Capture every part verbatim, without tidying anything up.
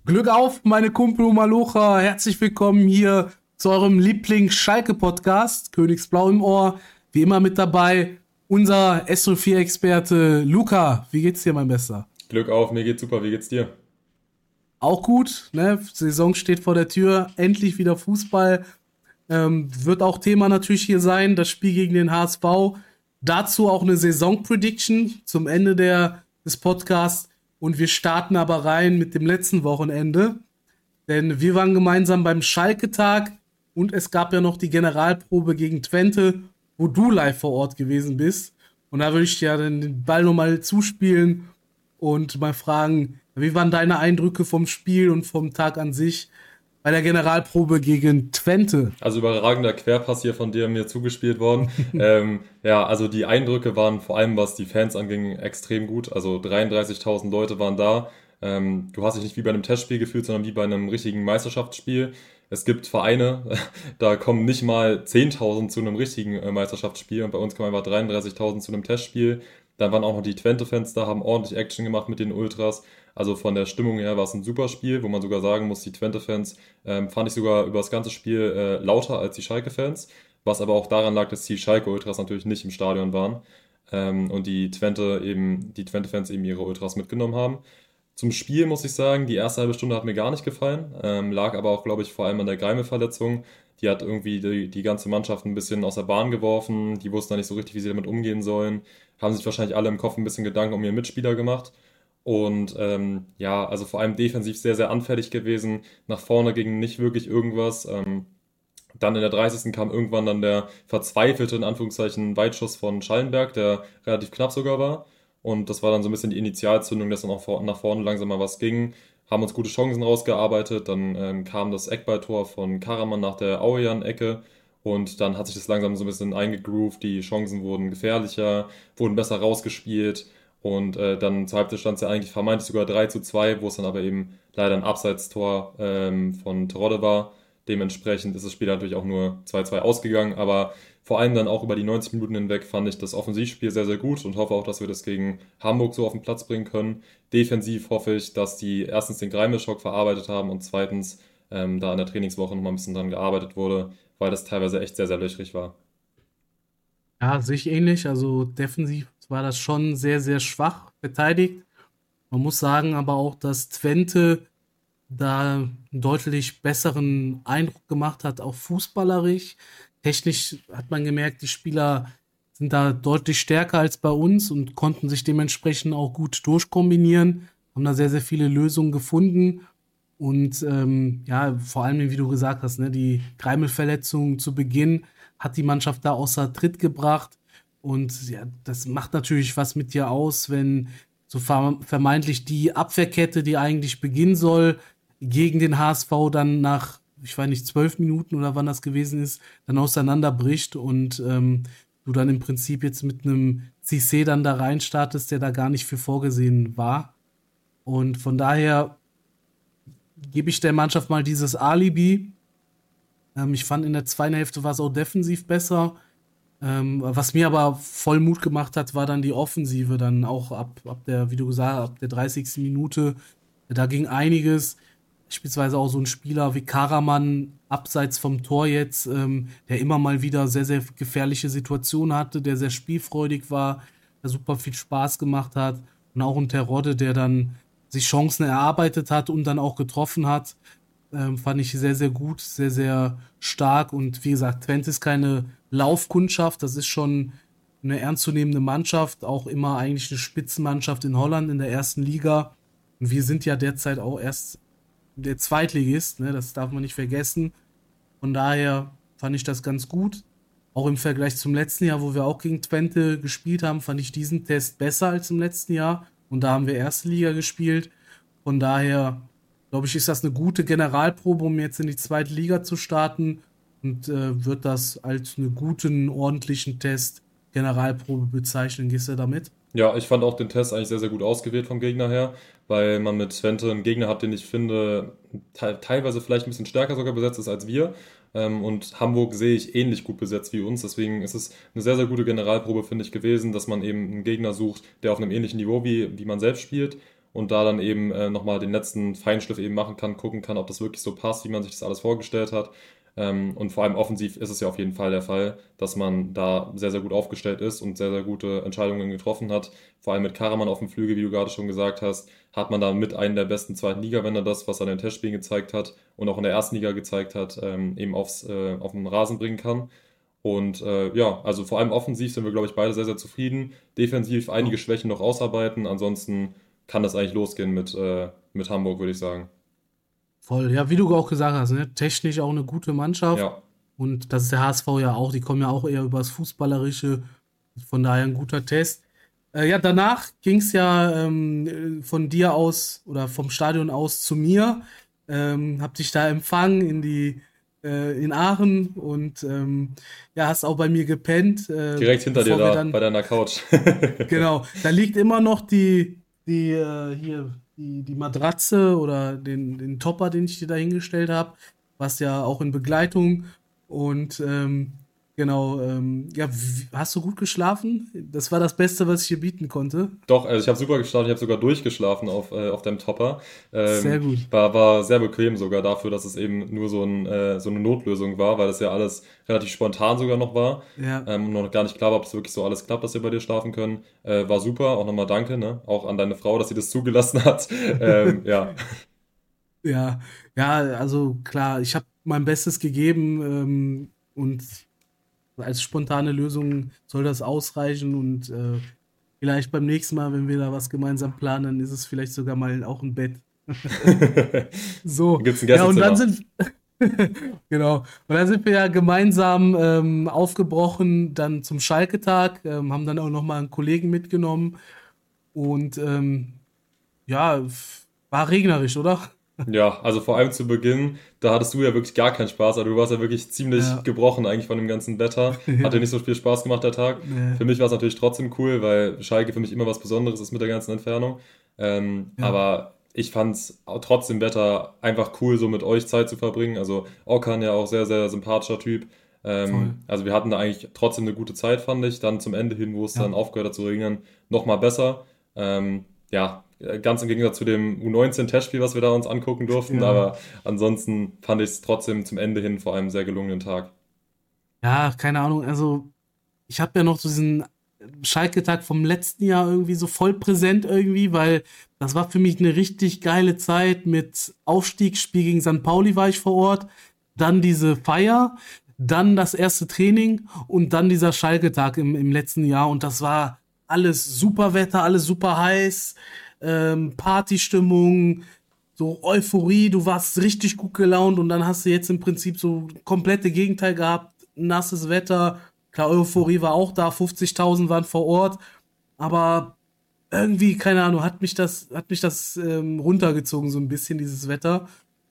Glück auf, meine Kumpel Malocha. Herzlich willkommen hier zu eurem Lieblings-Schalke-Podcast. Königsblau im Ohr. Wie immer mit dabei unser S O vier-Experte Luca. Wie geht's dir, mein Bester? Glück auf, mir geht's super, wie geht's dir? Auch gut, ne? Saison steht vor der Tür. Endlich wieder Fußball. Ähm, wird auch Thema natürlich hier sein, das Spiel gegen den H S V. Dazu auch eine Saison-Prediction zum Ende der, des Podcasts. Und wir starten aber rein mit dem letzten Wochenende. Denn wir waren gemeinsam beim Schalke-Tag und es gab ja noch die Generalprobe gegen Twente, wo du live vor Ort gewesen bist. Und da würde ich dir ja den Ball nochmal zuspielen und mal fragen, wie waren deine Eindrücke vom Spiel und vom Tag an sich bei der Generalprobe gegen Twente? Also überragender Querpass hier von dir mir zugespielt worden. ähm, ja, also die Eindrücke waren vor allem, was die Fans anging, extrem gut. Also dreiunddreißigtausend Leute waren da. Ähm, du hast dich nicht wie bei einem Testspiel gefühlt, sondern wie bei einem richtigen Meisterschaftsspiel. Es gibt Vereine, da kommen nicht mal zehntausend zu einem richtigen äh, Meisterschaftsspiel und bei uns kommen einfach dreiunddreißigtausend zu einem Testspiel. Dann waren auch noch die Twente-Fans da, haben ordentlich Action gemacht mit den Ultras. Also von der Stimmung her war es ein super Spiel, wo man sogar sagen muss, die Twente-Fans ähm, fand ich sogar über das ganze Spiel äh, lauter als die Schalke-Fans. Was aber auch daran lag, dass die Schalke-Ultras natürlich nicht im Stadion waren ähm, und die Twente eben, die Twente-Fans eben ihre Ultras mitgenommen haben. Zum Spiel muss ich sagen, die erste halbe Stunde hat mir gar nicht gefallen, ähm, lag aber auch, glaube ich, vor allem an der Greimel-Verletzung. Die hat irgendwie die, die ganze Mannschaft ein bisschen aus der Bahn geworfen, die wussten da nicht so richtig, wie sie damit umgehen sollen, haben sich wahrscheinlich alle im Kopf ein bisschen Gedanken um ihren Mitspieler gemacht. Und ähm, ja, also vor allem defensiv sehr, sehr anfällig gewesen. Nach vorne ging nicht wirklich irgendwas. Ähm, dann in der dreißigsten kam irgendwann dann der verzweifelte, in Anführungszeichen, Weitschuss von Schallenberg, der relativ knapp sogar war. Und das war dann so ein bisschen die Initialzündung, dass dann auch vor, nach vorne langsam mal was ging. Haben uns gute Chancen rausgearbeitet. Dann ähm, kam das Eckballtor von Karaman nach der Aujan-Ecke. Und dann hat sich das langsam so ein bisschen eingegroovt. Die Chancen wurden gefährlicher, wurden besser rausgespielt. Und äh, dann zur Halbzeit stand es ja eigentlich vermeintlich sogar drei zu zwei, wo es dann aber eben leider ein Abseitstor ähm, von Terodde war. Dementsprechend ist das Spiel natürlich auch nur zwei zwei ausgegangen, aber vor allem dann auch über die neunzig Minuten hinweg fand ich das Offensivspiel sehr, sehr gut und hoffe auch, dass wir das gegen Hamburg so auf den Platz bringen können. Defensiv hoffe ich, dass die erstens den Greimel-Schock verarbeitet haben und zweitens ähm, da in der Trainingswoche nochmal ein bisschen dran gearbeitet wurde, weil das teilweise echt sehr, sehr löchrig war. Ja, sehe ich ähnlich. Also defensiv war das schon sehr, sehr schwach verteidigt. Man muss sagen aber auch, dass Twente da einen deutlich besseren Eindruck gemacht hat, auch fußballerisch. Technisch hat man gemerkt, die Spieler sind da deutlich stärker als bei uns und konnten sich dementsprechend auch gut durchkombinieren, haben da sehr, sehr viele Lösungen gefunden. Und ähm, ja, vor allem, wie du gesagt hast, ne, die Greimel-Verletzung zu Beginn hat die Mannschaft da außer Tritt gebracht. Und ja, das macht natürlich was mit dir aus, wenn so ver vermeintlich die Abwehrkette, die eigentlich beginnen soll, gegen den H S V dann nach, ich weiß nicht, zwölf Minuten oder wann das gewesen ist, dann auseinanderbricht und ähm, du dann im Prinzip jetzt mit einem Cissé dann da reinstartest, der da gar nicht für vorgesehen war. Und von daher gebe ich der Mannschaft mal dieses Alibi. Ähm, ich fand in der zweiten Hälfte war es auch defensiv besser. Ähm, was mir aber voll Mut gemacht hat, war dann die Offensive, dann auch ab, ab der, wie du gesagt hast, ab der dreißigsten Minute. Da ging einiges. Beispielsweise auch so ein Spieler wie Karaman, abseits vom Tor jetzt, ähm, der immer mal wieder sehr, sehr gefährliche Situationen hatte, der sehr spielfreudig war, der super viel Spaß gemacht hat. Und auch ein Terodde, der dann sich Chancen erarbeitet hat und dann auch getroffen hat. Ähm, fand ich sehr, sehr gut, sehr, sehr stark. Und wie gesagt, Twente ist keine Laufkundschaft, das ist schon eine ernstzunehmende Mannschaft, auch immer eigentlich eine Spitzenmannschaft in Holland in der ersten Liga. Und wir sind ja derzeit auch erst der Zweitligist, ne, das darf man nicht vergessen. Von daher fand ich das ganz gut. Auch im Vergleich zum letzten Jahr, wo wir auch gegen Twente gespielt haben, fand ich diesen Test besser als im letzten Jahr. Und da haben wir erste Liga gespielt. Von daher, glaube ich, ist das eine gute Generalprobe, um jetzt in die zweite Liga zu starten. Und äh, wird das als einen guten, ordentlichen Test Generalprobe bezeichnen. Gehst du damit? Ja, ich fand auch den Test eigentlich sehr, sehr gut ausgewählt vom Gegner her, weil man mit Twente einen Gegner hat, den ich finde, te teilweise vielleicht ein bisschen stärker sogar besetzt ist als wir. Ähm, und Hamburg sehe ich ähnlich gut besetzt wie uns. Deswegen ist es eine sehr, sehr gute Generalprobe, finde ich, gewesen, dass man eben einen Gegner sucht, der auf einem ähnlichen Niveau wie, wie man selbst spielt und da dann eben äh, nochmal den letzten Feinschliff eben machen kann, gucken kann, ob das wirklich so passt, wie man sich das alles vorgestellt hat. Ähm, und vor allem offensiv ist es ja auf jeden Fall der Fall, dass man da sehr, sehr gut aufgestellt ist und sehr, sehr gute Entscheidungen getroffen hat. Vor allem mit Karaman auf dem Flügel, wie du gerade schon gesagt hast, hat man da mit einem der besten zweiten Liga, wenn er das, was er in den Testspielen gezeigt hat und auch in der ersten Liga gezeigt hat, ähm, eben aufs, äh, auf den Rasen bringen kann. Und äh, ja, also vor allem offensiv sind wir, glaube ich, beide sehr, sehr zufrieden. Defensiv einige Schwächen noch ausarbeiten. Ansonsten kann das eigentlich losgehen mit, äh, mit Hamburg, würde ich sagen. Voll, ja, wie du auch gesagt hast, ne? Technisch auch eine gute Mannschaft. Ja, Und das ist der H S V ja auch. Die kommen ja auch eher übers Fußballerische. Von daher ein guter Test. Äh, ja, danach ging es ja ähm, von dir aus oder vom Stadion aus zu mir. Ähm, hab dich da empfangen in die äh, in Aachen und ähm, ja, hast auch bei mir gepennt, äh, direkt hinter dir bevor wir da, dann bei deiner Couch. genau, da liegt immer noch die, die, äh, hier, die, die Matratze oder den, den Topper, den ich dir da hingestellt habe, was ja auch in Begleitung. Und ähm, genau, ähm, ja, wie, hast du gut geschlafen? Das war das Beste, was ich dir bieten konnte. Doch, also ich habe super geschlafen, ich habe sogar durchgeschlafen auf, äh, auf deinem Topper. Sehr Ähm, gut. war, war sehr bequem sogar dafür, dass es eben nur so, ein, äh, so eine Notlösung war, weil das ja alles relativ spontan sogar noch war. Ja, Ähm, und noch gar nicht klar war, ob es wirklich so alles klappt, dass wir bei dir schlafen können. Äh, war super, auch nochmal danke, ne? Auch an deine Frau, dass sie das zugelassen hat. Ähm, ja. ja, ja, also klar, ich habe mein Bestes gegeben ähm, und als spontane Lösung soll das ausreichen und äh, vielleicht beim nächsten Mal, wenn wir da was gemeinsam planen, dann ist es vielleicht sogar mal auch ein Bett. Dann So, gibt's ein ja, und dann Gästezimmer. sind, genau, und dann sind wir ja gemeinsam ähm, aufgebrochen, dann zum Schalke-Tag, ähm, haben dann auch nochmal einen Kollegen mitgenommen und ähm, ja, f- war regnerisch, oder? Ja, also vor allem zu Beginn, da hattest du ja wirklich gar keinen Spaß. Also du warst ja wirklich ziemlich Ja, gebrochen eigentlich von dem ganzen Wetter. Hat dir ja, nicht so viel Spaß gemacht, der Tag. nee, Für mich war es natürlich trotzdem cool, weil Schalke für mich immer was Besonderes ist mit der ganzen Entfernung. Ähm, ja, aber ich fand es trotz dem Wetter einfach cool, so mit euch Zeit zu verbringen. Also Okan ja auch sehr, sehr sympathischer Typ. voll, Ähm, also wir hatten da eigentlich trotzdem eine gute Zeit, fand ich. Dann zum Ende hin, wo es dann ja, aufgehört hat zu regnen, nochmal besser. Ähm, ja, äh, ganz im Gegensatz zu dem U neunzehn-Testspiel, was wir da uns angucken durften, ja. aber ansonsten fand ich es trotzdem zum Ende hin vor allem sehr gelungenen Tag. Ja, keine Ahnung, also ich habe ja noch so diesen Schalke-Tag vom letzten Jahr irgendwie so voll präsent irgendwie, weil das war für mich eine richtig geile Zeit mit Aufstiegsspiel gegen Sankt Pauli war ich vor Ort, dann diese Feier, dann das erste Training und dann dieser Schalke-Tag im, im letzten Jahr und das war alles super Wetter, alles super heiß, ähm, Partystimmung, so Euphorie, du warst richtig gut gelaunt und dann hast du jetzt im Prinzip so komplette Gegenteil gehabt, nasses Wetter, klar, Euphorie war auch da, fünfzigtausend waren vor Ort, aber irgendwie, keine Ahnung, hat mich das, hat mich das ähm, runtergezogen, so ein bisschen, dieses Wetter.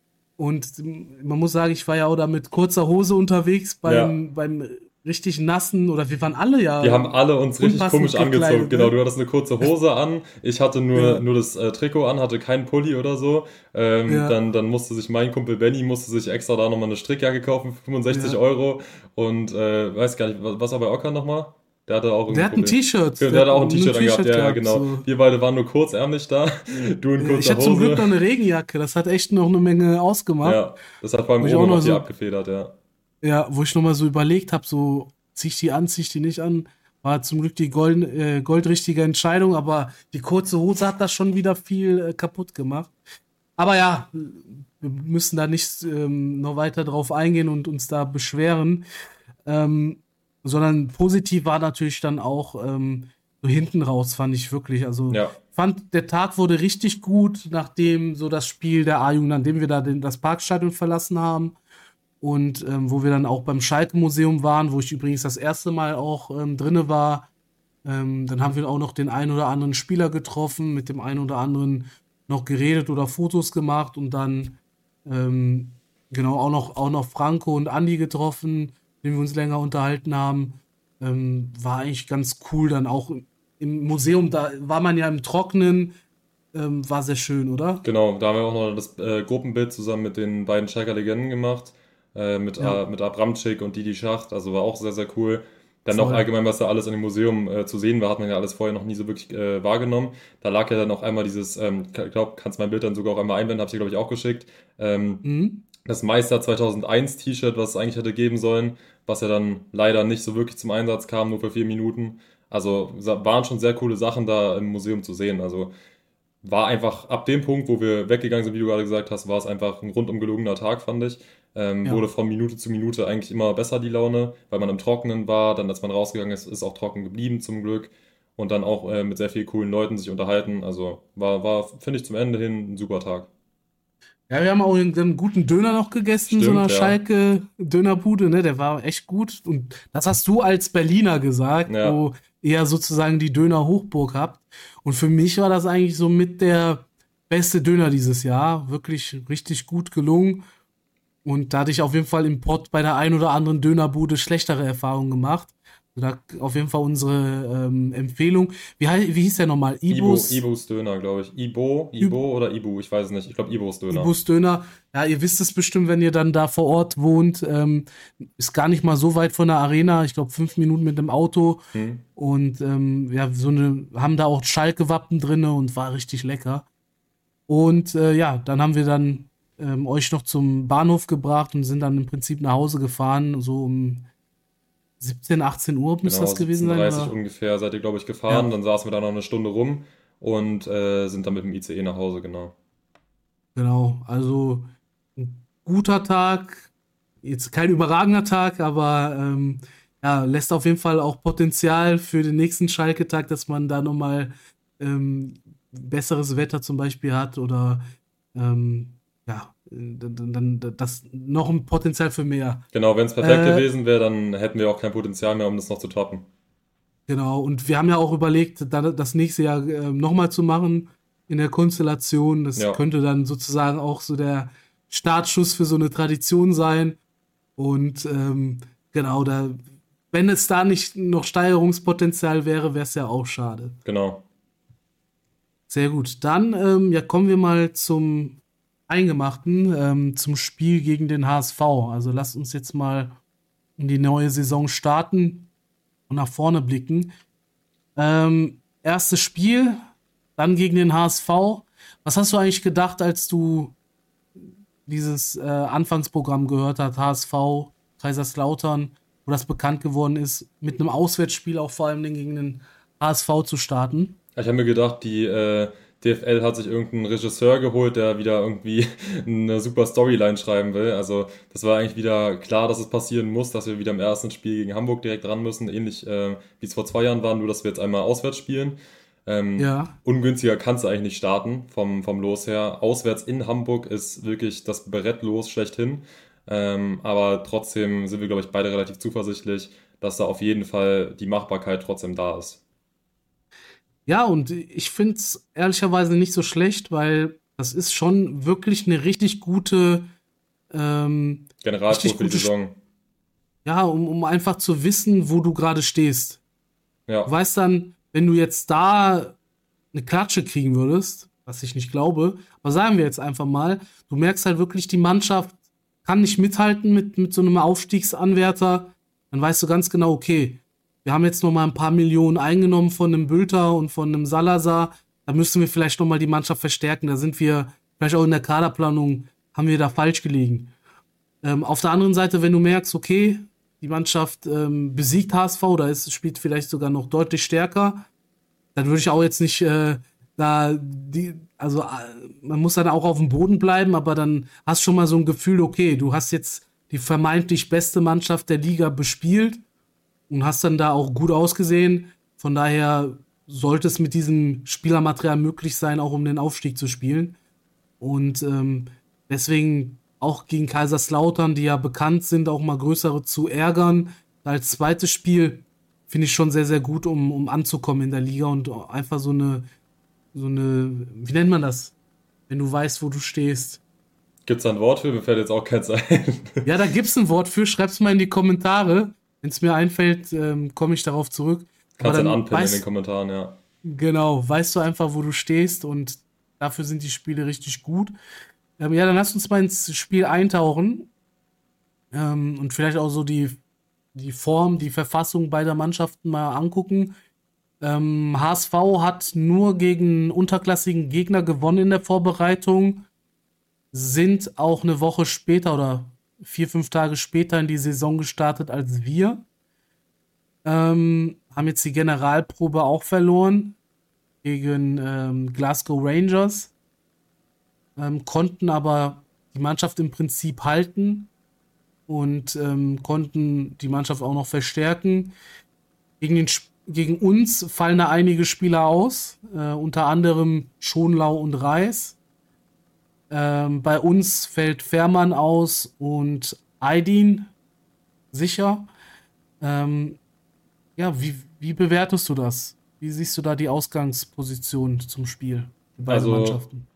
Und ähm, man muss sagen, ich war ja auch da mit kurzer Hose unterwegs Ja, beim, beim richtig nassen, oder wir waren alle ja wir haben alle uns richtig komisch unpassend angezogen. gekleidet, Genau, ne? du hattest eine kurze Hose an, ich hatte nur, Ja, nur das äh, Trikot an, hatte keinen Pulli oder so. Ähm, ja, dann, dann musste sich mein Kumpel Benny musste sich extra da nochmal eine Strickjacke kaufen für fünfundsechzig ja. Euro. Und äh, weiß gar nicht, was, was war bei Okan nochmal? Der hatte auch Der irgendein hat ein Problem. T-Shirt, Genau, der der hat hatte auch ein nur ein T-Shirt angehabt, T-Shirt ja, ja, gehabt, genau. so. Wir beide waren nur kurzärmlich da, du in Ich kurzer hatte zum Glück Hose. noch eine Regenjacke, das hat echt noch eine Menge ausgemacht. Ja, das hat vor allem Wo ich oben auch noch noch hier so, abgefedert, ja. ja, wo ich noch mal so überlegt habe, so zieh ich die an, zieh ich die nicht an, war zum Glück die golden, äh, goldrichtige Entscheidung, aber die kurze Hose hat das schon wieder viel äh, kaputt gemacht. Aber ja, wir müssen da nicht ähm, noch weiter drauf eingehen und uns da beschweren, ähm, sondern positiv war natürlich dann auch ähm, so hinten raus, fand ich wirklich. Also Ja, fand, der Tag wurde richtig gut, nachdem so das Spiel der A-Jugend, nachdem wir da den, das Parkstadion verlassen haben und ähm, wo wir dann auch beim Schalke-Museum waren, wo ich übrigens das erste Mal auch ähm, drinne war. Ähm, dann haben wir auch noch den einen oder anderen Spieler getroffen, mit dem einen oder anderen noch geredet oder Fotos gemacht und dann ähm, genau auch noch, auch noch Franco und Andi getroffen, mit denen wir uns länger unterhalten haben. Ähm, war eigentlich ganz cool dann auch im Museum, da war man ja im Trocknen, ähm, war sehr schön, oder? genau. Da haben wir auch noch das äh, Gruppenbild zusammen mit den beiden Schalker Legenden gemacht. Äh, mit, Ja, äh, mit Abramczyk und Didi Schacht. Also war auch sehr, sehr cool. Dann auch Voll. allgemein, was da alles in dem Museum äh, zu sehen war, hat man ja alles vorher noch nie so wirklich äh, wahrgenommen. Da lag ja dann auch einmal dieses, ähm, ich glaube, kannst mein Bild dann sogar auch einmal einblenden, habe ich dir, glaube ich, auch geschickt. Ähm, Mhm. das Meister zweitausendeins T-Shirt, was es eigentlich hätte geben sollen, was ja dann leider nicht so wirklich zum Einsatz kam, nur für vier Minuten. Also sa- waren schon sehr coole Sachen da im Museum zu sehen. Also war einfach ab dem Punkt, wo wir weggegangen sind, wie du gerade gesagt hast, war es einfach ein rundum gelungener Tag, fand ich. Ähm, Ja. wurde von Minute zu Minute eigentlich immer besser, die Laune, weil man im Trockenen war. Dann, als man rausgegangen ist, ist auch trocken geblieben, zum Glück. Und dann auch äh, mit sehr vielen coolen Leuten sich unterhalten. Also war, war finde ich, zum Ende hin ein super Tag. Ja, wir haben auch einen guten Döner noch gegessen, in so Stimmt, einer ja. Schalke-Dönerbude, ne? Der war echt gut. Und das hast du als Berliner gesagt, Ja, wo ihr sozusagen die Döner-Hochburg habt. Und für mich war das eigentlich so mit der beste Döner dieses Jahr. Wirklich richtig gut gelungen. Und da hatte ich auf jeden Fall im Pott bei der ein oder anderen Dönerbude schlechtere Erfahrungen gemacht. Da auf jeden Fall unsere ähm, Empfehlung. Wie, hei- wie hieß der nochmal? Ibo, Ibus? Ibos Döner, glaube ich. Ibo, Ib Ibo oder Ibu, ich weiß es nicht. Ich glaube Ibos Döner. Ibus Döner. Ja, ihr wisst es bestimmt, wenn ihr dann da vor Ort wohnt. Ähm, ist gar nicht mal so weit von der Arena. Ich glaube, fünf Minuten mit dem Auto. Hm? Und ähm, ja, so eine, haben da auch Schalke-Wappen drinne und war richtig lecker. Und äh, ja, dann haben wir dann ähm, euch noch zum Bahnhof gebracht und sind dann im Prinzip nach Hause gefahren. So um siebzehn, achtzehn Uhr müsste Genau, das gewesen sein, siebzehn Uhr dreißig oder? ungefähr seid ihr, glaube ich, gefahren. Ja, Dann saßen wir da noch eine Stunde rum und äh, sind dann mit dem I C E nach Hause, genau. genau. Also ein guter Tag, jetzt kein überragender Tag, aber ähm, ja, lässt auf jeden Fall auch Potenzial für den nächsten Schalke-Tag, dass man da nochmal ähm, besseres Wetter zum Beispiel hat oder ähm, ja, dann, dann, dann das noch ein Potenzial für mehr. Genau, wenn es perfekt Äh, gewesen wäre, dann hätten wir auch kein Potenzial mehr, um das noch zu toppen. genau, und wir haben ja auch überlegt, da, das nächste Jahr äh, nochmal zu machen in der Konstellation. Das Ja, könnte dann sozusagen auch so der Startschuss für so eine Tradition sein. Und ähm, genau, da, wenn es da nicht noch Steigerungspotenzial wäre, wäre es ja auch schade. genau. Sehr gut. Dann ähm, ja, kommen wir mal zum Eingemachten, ähm, zum Spiel gegen den H S V. Also lasst uns jetzt mal in die neue Saison starten und nach vorne blicken. Ähm, erstes Spiel, dann gegen den H S V. Was hast du eigentlich gedacht, als du dieses äh, Anfangsprogramm gehört hast, H S V, Kaiserslautern, wo das bekannt geworden ist, mit einem Auswärtsspiel auch vor allem gegen den H S V zu starten? Ich habe mir gedacht, die äh, D F L hat sich irgendeinen Regisseur geholt, der wieder irgendwie eine super Storyline schreiben will. Also das war eigentlich wieder klar, dass es passieren muss, dass wir wieder im ersten Spiel gegen Hamburg direkt ran müssen, ähnlich äh, wie es vor zwei Jahren war, nur dass wir jetzt einmal auswärts spielen. Ähm, Ja. ungünstiger kannst du eigentlich nicht starten vom, vom Los her. Auswärts in Hamburg ist wirklich das Barettlos schlechthin. Ähm, aber trotzdem sind wir, glaube ich, beide relativ zuversichtlich, dass da auf jeden Fall die Machbarkeit trotzdem da ist. Ja, und ich finde es ehrlicherweise nicht so schlecht, weil das ist schon wirklich eine richtig gute, ähm, Generalprobe richtig für die gute, Sp- Saison. ja, um, um einfach zu wissen, wo du gerade stehst. Du Ja, weißt dann, wenn du jetzt da eine Klatsche kriegen würdest, was ich nicht glaube, aber sagen wir jetzt einfach mal, du merkst halt wirklich, die Mannschaft kann nicht mithalten mit, mit so einem Aufstiegsanwärter, dann weißt du ganz genau, okay, wir haben jetzt noch mal ein paar Millionen eingenommen von einem Bülter und von einem Salazar, da müssen wir vielleicht noch mal die Mannschaft verstärken, da sind wir vielleicht auch in der Kaderplanung, haben wir da falsch gelegen. Ähm, auf der anderen Seite, wenn du merkst, okay, die Mannschaft ähm, besiegt H S V, da ist, spielt vielleicht sogar noch deutlich stärker, dann würde ich auch jetzt nicht äh, da die, also äh, man muss dann auch auf dem Boden bleiben, aber dann hast schon mal so ein Gefühl, okay, du hast jetzt die vermeintlich beste Mannschaft der Liga bespielt und hast dann da auch gut ausgesehen. Von daher sollte es mit diesem Spielermaterial möglich sein, auch um den Aufstieg zu spielen. Und ähm, deswegen auch gegen Kaiserslautern, die ja bekannt sind, auch mal größere zu ärgern. Als zweites Spiel finde ich schon sehr, sehr gut, um, um anzukommen in der Liga und einfach so eine, so eine, wie nennt man das? Wenn du weißt, wo du stehst. gibt's da ein Wort für? Mir fällt jetzt auch keins ein. Ja, da gibt's ein Wort für, schreib's mal in die Kommentare. Wenn es mir einfällt, ähm, komme ich darauf zurück. Aber Kannst dann dann anpinnen in den weißt, Kommentaren, ja. genau, weißt du einfach, wo du stehst und dafür sind die Spiele richtig gut. Ähm, ja, dann lass uns mal ins Spiel eintauchen ähm, und vielleicht auch so die die Form, die Verfassung beider Mannschaften mal angucken. Ähm, H S V hat nur gegen unterklassigen Gegner gewonnen in der Vorbereitung, sind auch eine Woche später oder vier, fünf Tage später in die Saison gestartet als wir. Ähm, haben jetzt die Generalprobe auch verloren gegen ähm, Glasgow Rangers, ähm, konnten aber die Mannschaft im Prinzip halten und ähm, konnten die Mannschaft auch noch verstärken. Gegen, den, gegen uns fallen da einige Spieler aus, äh, unter anderem Schonlau und Reis. Ähm, bei uns fällt Fährmann aus und Aydin sicher. Ähm, ja, wie, wie bewertest du das? Wie siehst du da die Ausgangsposition zum Spiel für beide Also Mannschaften?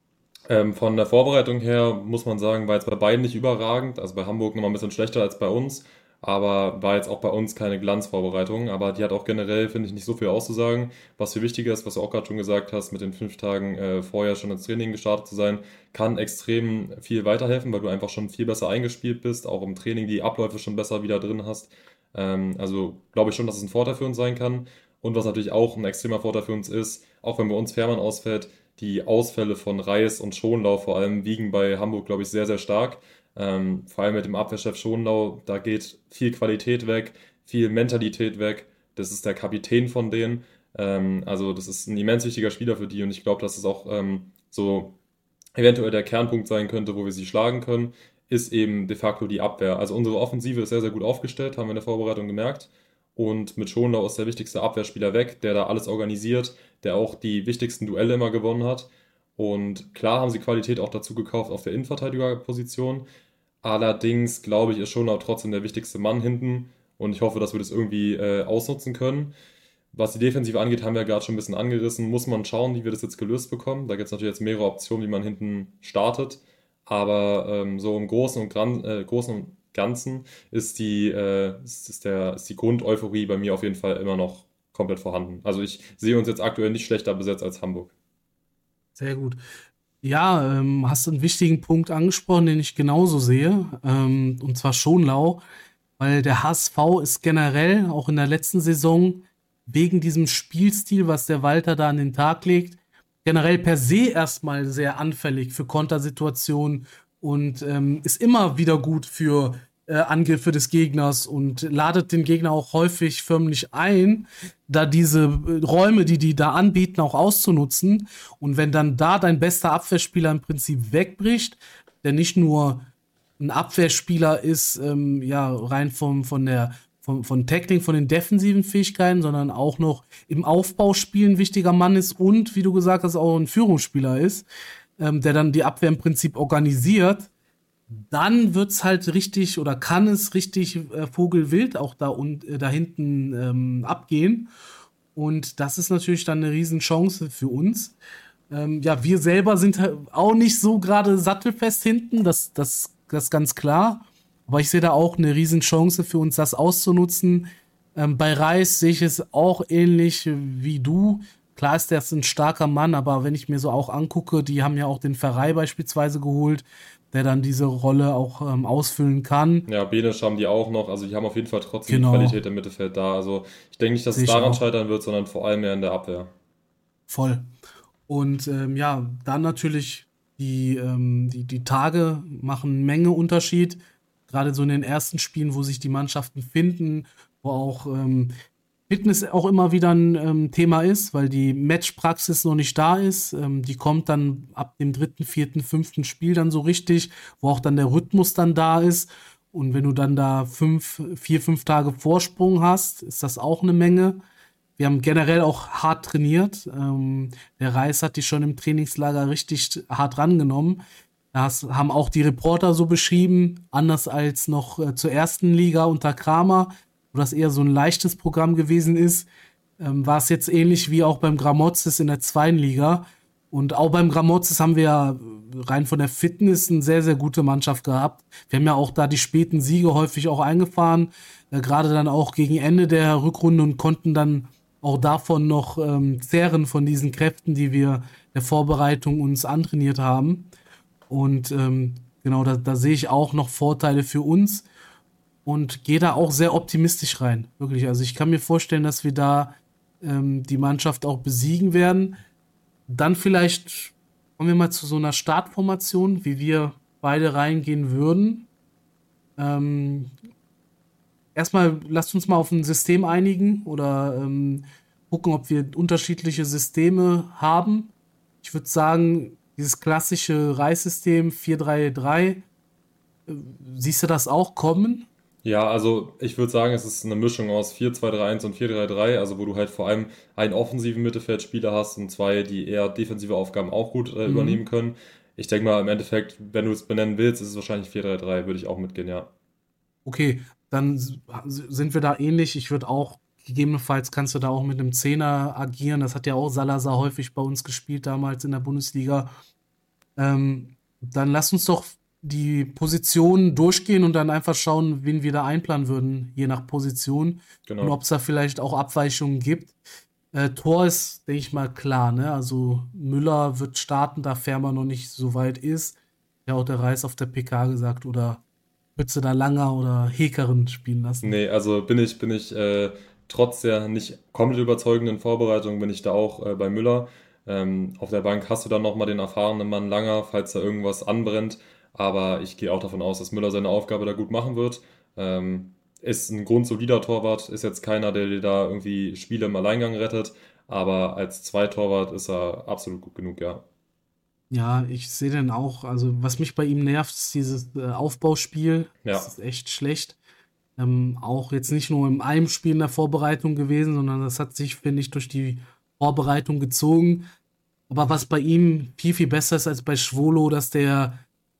ähm, von der Vorbereitung her muss man sagen, war jetzt bei beiden nicht überragend. Also bei Hamburg nochmal ein bisschen schlechter als bei uns, aber war jetzt auch bei uns keine Glanzvorbereitung. Aber die hat auch generell, finde ich, nicht so viel auszusagen. Was viel wichtiger ist, was du auch gerade schon gesagt hast, mit den fünf Tagen äh, vorher schon ins Training gestartet zu sein, kann extrem viel weiterhelfen, weil du einfach schon viel besser eingespielt bist, auch im Training die Abläufe schon besser wieder drin hast. Ähm, also glaube ich schon, dass es ein Vorteil für uns sein kann. Und was natürlich auch ein extremer Vorteil für uns ist, auch wenn bei uns Fährmann ausfällt, die Ausfälle von Reis und Schonlau vor allem wiegen bei Hamburg, glaube ich, sehr, sehr stark. Ähm, vor allem mit dem Abwehrchef Schonlau, da geht viel Qualität weg, viel Mentalität weg. Das ist der Kapitän von denen. Ähm, also das ist ein immens wichtiger Spieler für die und ich glaube, dass es auch ähm, so eventuell der Kernpunkt sein könnte, wo wir sie schlagen können, ist eben de facto die Abwehr. Also unsere Offensive ist sehr, sehr gut aufgestellt, haben wir in der Vorbereitung gemerkt. Und mit Schonlau ist der wichtigste Abwehrspieler weg, der da alles organisiert, der auch die wichtigsten Duelle immer gewonnen hat. Und klar haben sie Qualität auch dazu gekauft auf der Innenverteidigerposition. Allerdings glaube ich, ist Schonlau trotzdem der wichtigste Mann hinten. Und ich hoffe, dass wir das irgendwie äh, ausnutzen können. Was die Defensive angeht, haben wir ja gerade schon ein bisschen angerissen. Muss man schauen, wie wir das jetzt gelöst bekommen. Da gibt es natürlich jetzt mehrere Optionen, wie man hinten startet. Aber ähm, so im Großen und, Gran äh, Großen und Ganzen ist die, äh, ist, ist der, ist die Grundeuphorie bei mir auf jeden Fall immer noch komplett vorhanden. Also ich sehe uns jetzt aktuell nicht schlechter besetzt als Hamburg. Sehr gut. Ja, ähm, hast einen wichtigen Punkt angesprochen, den ich genauso sehe, ähm, und zwar Schonlau, weil der H S V ist generell auch in der letzten Saison wegen diesem Spielstil, was der Walter da an den Tag legt, generell per se erstmal sehr anfällig für Kontersituationen und ähm, ist immer wieder gut für äh, Angriffe des Gegners und ladet den Gegner auch häufig förmlich ein, da diese äh, Räume, die die da anbieten, auch auszunutzen. Und wenn dann da dein bester Abwehrspieler im Prinzip wegbricht, der nicht nur ein Abwehrspieler ist, ähm, ja, rein vom, von der von, von Tackling, von den defensiven Fähigkeiten, sondern auch noch im Aufbauspiel ein wichtiger Mann ist und, wie du gesagt hast, auch ein Führungsspieler ist, ähm, der dann die Abwehr im Prinzip organisiert, dann wird's halt richtig oder kann es richtig äh, Vogelwild auch da und äh, da hinten ähm, abgehen. Und das ist natürlich dann eine Riesenchance für uns. Ähm, ja, wir selber sind halt auch nicht so gerade sattelfest hinten, das, das, das ist ganz klar. Aber ich sehe da auch eine Riesenchance für uns, das auszunutzen. Ähm, bei Reis sehe ich es auch ähnlich wie du. Klar ist der ein starker Mann, aber wenn ich mir so auch angucke, die haben ja auch den Ferrei beispielsweise geholt, der dann diese Rolle auch ähm, ausfüllen kann. Ja, Benisch haben die auch noch. Also die haben auf jeden Fall trotzdem die Genau, Qualität im Mittelfeld da. Also ich denke nicht, dass sehe es ich daran auch. scheitern wird, sondern vor allem eher in der Abwehr. Voll. Und ähm, ja, dann natürlich die, ähm, die, die Tage machen eine Menge Unterschied. Gerade so in den ersten Spielen, wo sich die Mannschaften finden, wo auch ähm, Fitness auch immer wieder ein ähm, Thema ist, weil die Matchpraxis noch nicht da ist. Ähm, die kommt dann ab dem dritten, vierten, fünften Spiel dann so richtig, wo auch dann der Rhythmus dann da ist. Und wenn du dann da fünf, vier, fünf Tage Vorsprung hast, ist das auch eine Menge. Wir haben generell auch hart trainiert. Ähm, der Reis hat die schon im Trainingslager richtig hart rangenommen. Das haben auch die Reporter so beschrieben, anders als noch äh, zur ersten Liga unter Kramer, wo das eher so ein leichtes Programm gewesen ist, ähm, war es jetzt ähnlich wie auch beim Gramotzes in der zweiten Liga. Und auch beim Gramotzes haben wir ja rein von der Fitness eine sehr, sehr gute Mannschaft gehabt. Wir haben ja auch da die späten Siege häufig auch eingefahren, äh, gerade dann auch gegen Ende der Rückrunde und konnten dann auch davon noch ähm, zehren von diesen Kräften, die wir der Vorbereitung uns antrainiert haben. Und ähm, genau, da, da sehe ich auch noch Vorteile für uns. und gehe da auch sehr optimistisch rein. Wirklich. Also ich kann mir vorstellen, dass wir da ähm, die Mannschaft auch besiegen werden. Dann vielleicht kommen wir mal zu so einer Startformation, wie wir beide reingehen würden. Ähm, Erstmal lasst uns mal auf ein System einigen oder ähm, gucken, ob wir unterschiedliche Systeme haben. Ich würde sagen, dieses klassische Reissystem vier drei drei, äh, siehst du das auch kommen? Ja, also ich würde sagen, es ist eine Mischung aus vier zwei drei eins und vier drei drei, also wo du halt vor allem einen offensiven Mittelfeldspieler hast und zwei, die eher defensive Aufgaben auch gut äh, übernehmen Mhm. können. Ich denke mal, im Endeffekt, wenn du es benennen willst, ist es wahrscheinlich vier drei drei, würde ich auch mitgehen, ja. Okay, dann s- sind wir da ähnlich. Ich würde auch, gegebenenfalls kannst du da auch mit einem Zehner agieren. Das hat ja auch Salazar häufig bei uns gespielt damals in der Bundesliga. Ähm, Dann lass uns doch die Positionen durchgehen und dann einfach schauen, wen wir da einplanen würden, je nach Position. Und ob Genau. es da vielleicht auch Abweichungen gibt. Äh, Tor ist, denke ich mal, klar, ne? Also Müller wird starten, da Fährmann noch nicht so weit ist. Ja, auch der Reis auf der P K gesagt. Oder würdest du da Langer oder Hekeren spielen lassen? Nee, also bin ich, bin ich äh, trotz der nicht komplett überzeugenden Vorbereitung, bin ich da auch äh, bei Müller. Ähm, auf der Bank hast du dann nochmal den erfahrenen Mann Langer, falls da irgendwas anbrennt. Aber ich gehe auch davon aus, dass Müller seine Aufgabe da gut machen wird. Ähm, ist ein grundsolider Torwart, ist jetzt keiner, der dir da irgendwie Spiele im Alleingang rettet. Aber als Zweitorwart ist er absolut gut genug, ja. Ja, ich sehe den auch. Also, was mich bei ihm nervt, ist dieses äh, Aufbauspiel. Das Ja, ist echt schlecht. Ähm, auch jetzt nicht nur in einem Spiel in der Vorbereitung gewesen, sondern das hat sich, finde ich, durch die Vorbereitung gezogen. Aber was bei ihm viel, viel besser ist als bei Schwolo, dass der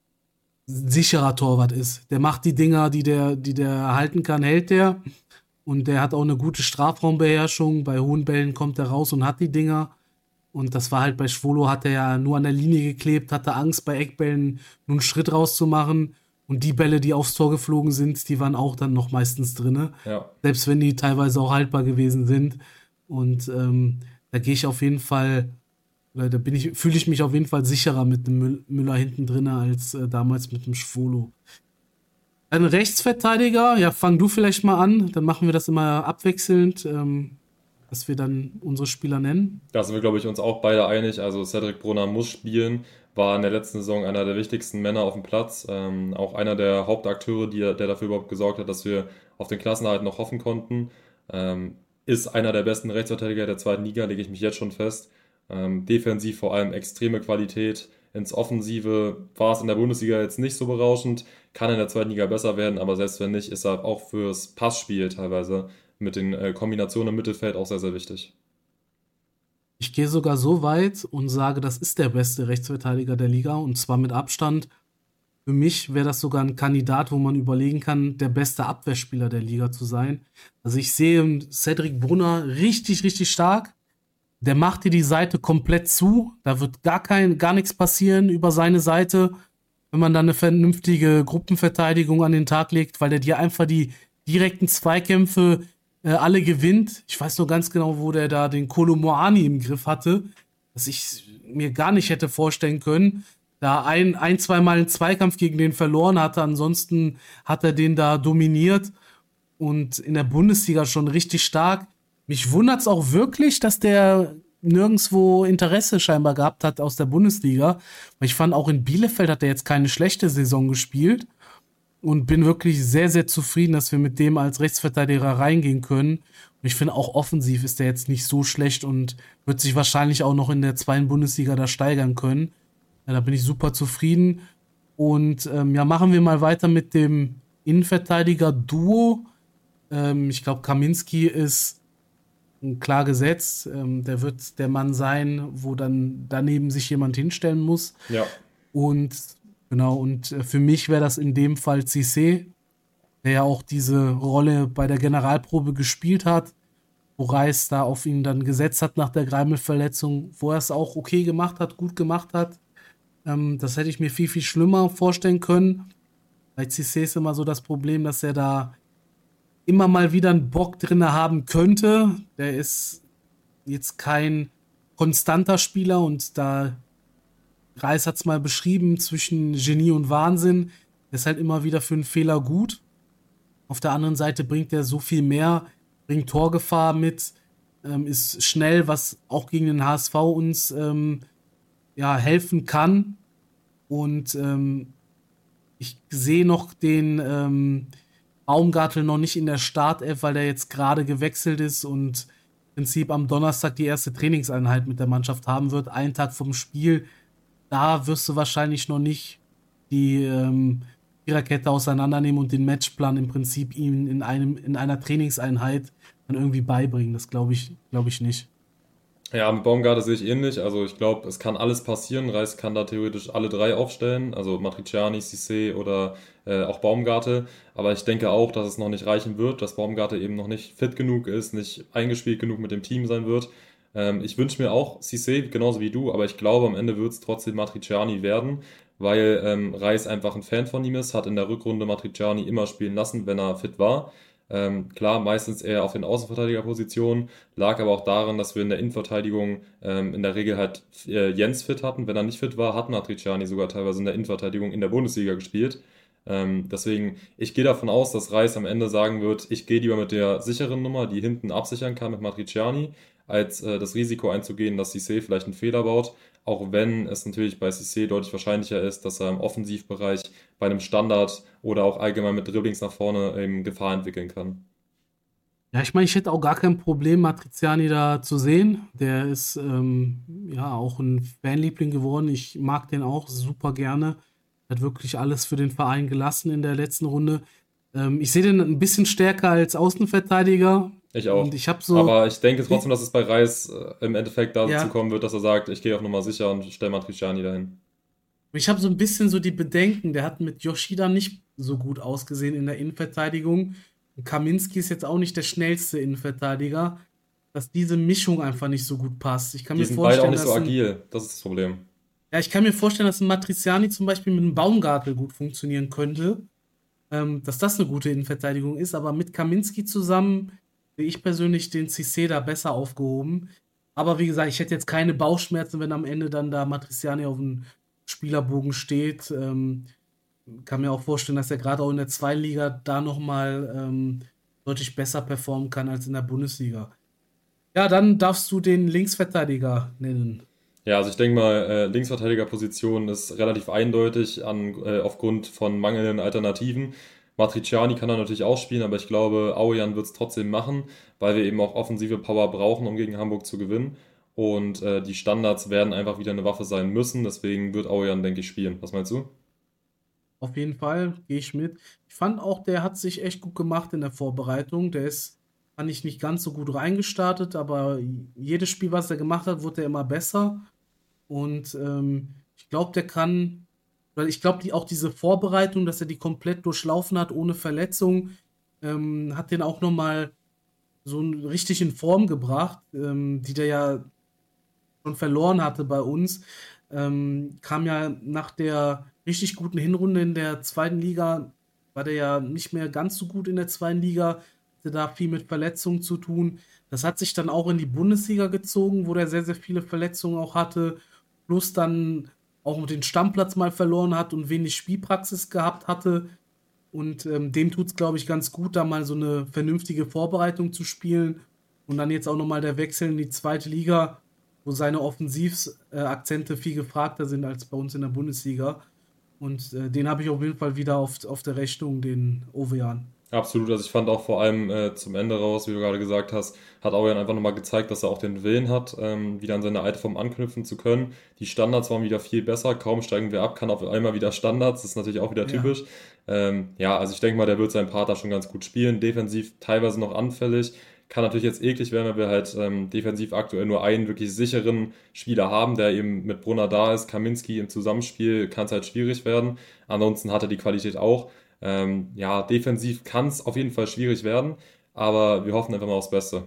ein sicherer Torwart ist. Der macht die Dinger, die der, die der halten kann, hält der. Und der hat auch eine gute Strafraumbeherrschung. Bei hohen Bällen kommt er raus und hat die Dinger. Und das war halt bei Schwolo, hat er ja nur an der Linie geklebt, hatte Angst, bei Eckbällen nur einen Schritt rauszumachen. Und die Bälle, die aufs Tor geflogen sind, die waren auch dann noch meistens drinne. ja. Selbst wenn die teilweise auch haltbar gewesen sind. Und ähm, da gehe ich auf jeden Fall, oder da bin ich, fühle ich mich auf jeden Fall sicherer mit dem Müll- Müller hinten drinne als äh, damals mit dem Schwolo. Ein Rechtsverteidiger, ja, fang du vielleicht mal an, dann machen wir das immer abwechselnd, ähm, dass wir dann unsere Spieler nennen. Da sind wir, glaube ich, uns auch beide einig. Also Cedric Brunner muss spielen, war in der letzten Saison einer der wichtigsten Männer auf dem Platz. Ähm, auch einer der Hauptakteure, die, der dafür überhaupt gesorgt hat, dass wir auf den Klassenerhalt noch hoffen konnten. Ähm, ist einer der besten Rechtsverteidiger der zweiten Liga, lege ich mich jetzt schon fest. Ähm, defensiv vor allem extreme Qualität. Ins Offensive war es in der Bundesliga jetzt nicht so berauschend, kann in der zweiten Liga besser werden, aber selbst wenn nicht, ist er auch fürs Passspiel teilweise mit den äh, Kombinationen im Mittelfeld auch sehr, sehr wichtig. Ich gehe sogar so weit und sage, das ist der beste Rechtsverteidiger der Liga und zwar mit Abstand. Für mich wäre das sogar ein Kandidat, wo man überlegen kann, der beste Abwehrspieler der Liga zu sein. Also ich sehe Cedric Brunner richtig, richtig stark. Der macht dir die Seite komplett zu. Da wird gar kein, gar nichts passieren über seine Seite, wenn man dann eine vernünftige Gruppenverteidigung an den Tag legt, weil der dir einfach die direkten Zweikämpfe äh, alle gewinnt. Ich weiß nur ganz genau, wo der da den Kolo Muani im Griff hatte, dass ich mir gar nicht hätte vorstellen können. Da ein, ein, zweimal einen Zweikampf gegen den verloren hatte, ansonsten hat er den da dominiert und in der Bundesliga schon richtig stark. Mich wundert es auch wirklich, dass der nirgendwo Interesse scheinbar gehabt hat aus der Bundesliga. Weil ich fand, auch in Bielefeld hat er jetzt keine schlechte Saison gespielt und bin wirklich sehr, sehr zufrieden, dass wir mit dem als Rechtsverteidiger reingehen können. Und ich finde, auch offensiv ist der jetzt nicht so schlecht und wird sich wahrscheinlich auch noch in der zweiten Bundesliga da steigern können. Ja, da bin ich super zufrieden. Und ähm, ja, machen wir mal weiter mit dem Innenverteidiger-Duo. Ähm, ich glaube, Kaminski ist klar gesetzt. Ähm, der wird der Mann sein, wo dann daneben sich jemand hinstellen muss. Ja, Und genau, und äh, für mich wäre das in dem Fall Cissé, der ja auch diese Rolle bei der Generalprobe gespielt hat, wo Reis da auf ihn dann gesetzt hat nach der Greimel-Verletzung, wo er es auch okay gemacht hat, gut gemacht hat. Ähm, das hätte ich mir viel, viel schlimmer vorstellen können. Bei Cissé ist immer so das Problem, dass er da immer mal wieder einen Bock drin haben könnte. Der ist jetzt kein konstanter Spieler und da Reis hat es mal beschrieben zwischen Genie und Wahnsinn. Der ist halt immer wieder für einen Fehler gut. Auf der anderen Seite bringt er so viel mehr, bringt Torgefahr mit, ähm, ist schnell, was auch gegen den H S V uns ähm, ja, helfen kann. Und ähm, ich sehe noch den ähm, Baumgartel noch nicht in der Startelf, weil der jetzt gerade gewechselt ist und im Prinzip am Donnerstag die erste Trainingseinheit mit der Mannschaft haben wird, einen Tag vom Spiel. Da wirst du wahrscheinlich noch nicht die ähm, Viererkette auseinandernehmen und den Matchplan im Prinzip ihm in einem in einer Trainingseinheit dann irgendwie beibringen. Das glaube ich, glaube ich nicht. Ja, mit Baumgarte sehe ich ähnlich. Also ich glaube, es kann alles passieren. Reis kann da theoretisch alle drei aufstellen, also Matriciani, Cissé oder äh, auch Baumgarte. Aber ich denke auch, dass es noch nicht reichen wird, dass Baumgarte eben noch nicht fit genug ist, nicht eingespielt genug mit dem Team sein wird. Ähm, ich wünsche mir auch Cissé, genauso wie du, aber ich glaube, am Ende wird es trotzdem Matriciani werden, weil ähm, Reis einfach ein Fan von ihm ist, hat in der Rückrunde Matriciani immer spielen lassen, wenn er fit war. Ähm, klar, meistens eher auf den Außenverteidigerpositionen, lag aber auch daran, dass wir in der Innenverteidigung ähm, in der Regel halt äh, Jens fit hatten. Wenn er nicht fit war, hat Matriciani sogar teilweise in der Innenverteidigung in der Bundesliga gespielt. Ähm, deswegen, ich gehe davon aus, dass Reis am Ende sagen wird, ich gehe lieber mit der sicheren Nummer, die hinten absichern kann mit Matriciani, als äh, das Risiko einzugehen, dass Cissé vielleicht einen Fehler baut. Auch wenn es natürlich bei Cissé deutlich wahrscheinlicher ist, dass er im Offensivbereich bei einem Standard oder auch allgemein mit Dribblings nach vorne eben Gefahr entwickeln kann. Ja, ich meine, ich hätte auch gar kein Problem, Matriziani da zu sehen. Der ist ähm, ja auch ein Fanliebling geworden. Ich mag den auch super gerne. Hat wirklich alles für den Verein gelassen in der letzten Runde. Ähm, ich sehe den ein bisschen stärker als Außenverteidiger. Ich Und auch. ich habe so, Aber ich denke trotzdem, dass es bei Reis äh, im Endeffekt dazu ja, kommen wird, dass er sagt, ich gehe auf Nummer sicher und stelle Matriciani dahin. ich habe so ein bisschen so die Bedenken. Der hat mit Yoshida nicht so gut ausgesehen in der Innenverteidigung. Kaminski ist jetzt auch nicht der schnellste Innenverteidiger, dass diese Mischung einfach nicht so gut passt. Ich kann Die mir sind beide auch vorstellen, nicht so dass ein agil. Das ist das Problem. Ja, ich kann mir vorstellen, dass ein Matriziani zum Beispiel mit einem Baumgartel gut funktionieren könnte, ähm, dass das eine gute Innenverteidigung ist, aber mit Kaminski zusammen sehe ich persönlich den Cissé da besser aufgehoben. Aber wie gesagt, ich hätte jetzt keine Bauchschmerzen, wenn am Ende dann da Matriciani auf dem Spielerbogen steht. Ähm, kann mir auch vorstellen, dass er gerade auch in der zweiten Liga da nochmal ähm, deutlich besser performen kann als in der Bundesliga. Ja, dann darfst du den Linksverteidiger nennen. Ja, also ich denke mal, äh, Linksverteidigerposition ist relativ eindeutig an, äh, aufgrund von mangelnden Alternativen. Matriciani kann er natürlich auch spielen, aber ich glaube, Aujan wird es trotzdem machen, weil wir eben auch offensive Power brauchen, um gegen Hamburg zu gewinnen. Und äh, die Standards werden einfach wieder eine Waffe sein müssen, deswegen wird Aujan, denke ich, spielen. Was meinst du? Auf jeden Fall, gehe ich mit. Ich fand auch, der hat sich echt gut gemacht in der Vorbereitung. Der ist, fand ich, nicht ganz so gut reingestartet, aber jedes Spiel, was er gemacht hat, wurde er immer besser. Und ähm, ich glaube, der kann, weil ich glaube, die, auch diese Vorbereitung, dass er die komplett durchlaufen hat, ohne Verletzung, ähm, hat den auch nochmal so richtig in Form gebracht, ähm, die der ja schon verloren hatte bei uns. Ähm, kam ja nach der richtig guten Hinrunde in der zweiten Liga, war der ja nicht mehr ganz so gut in der zweiten Liga, hatte da viel mit Verletzungen zu tun. Das hat sich dann auch in die Bundesliga gezogen, wo der sehr, sehr viele Verletzungen auch hatte, plus dann auch den Stammplatz mal verloren hat und wenig Spielpraxis gehabt hatte. Und ähm, dem tut es, glaube ich, ganz gut, da mal so eine vernünftige Vorbereitung zu spielen. Und dann jetzt auch nochmal der Wechsel in die zweite Liga, wo seine Offensivakzente viel gefragter sind als bei uns in der Bundesliga. Und äh, den habe ich auf jeden Fall wieder auf, auf der Rechnung, den Ovejan. Absolut, also ich fand auch vor allem äh, zum Ende raus, wie du gerade gesagt hast, hat Aujan einfach nochmal gezeigt, dass er auch den Willen hat, ähm, wieder an seine alte Form anknüpfen zu können. Die Standards waren wieder viel besser, kaum steigen wir ab, kann auf einmal wieder Standards, das ist natürlich auch wieder Ja. typisch. Ähm, ja, also ich denke mal, der wird seinen Part da schon ganz gut spielen, defensiv teilweise noch anfällig, kann natürlich jetzt eklig werden, weil wir halt ähm, defensiv aktuell nur einen wirklich sicheren Spieler haben, der eben mit Brunner da ist, Kaminski im Zusammenspiel kann es halt schwierig werden, ansonsten hat er die Qualität auch. Ähm, ja, defensiv kann es auf jeden Fall schwierig werden, aber wir hoffen einfach mal aufs Beste.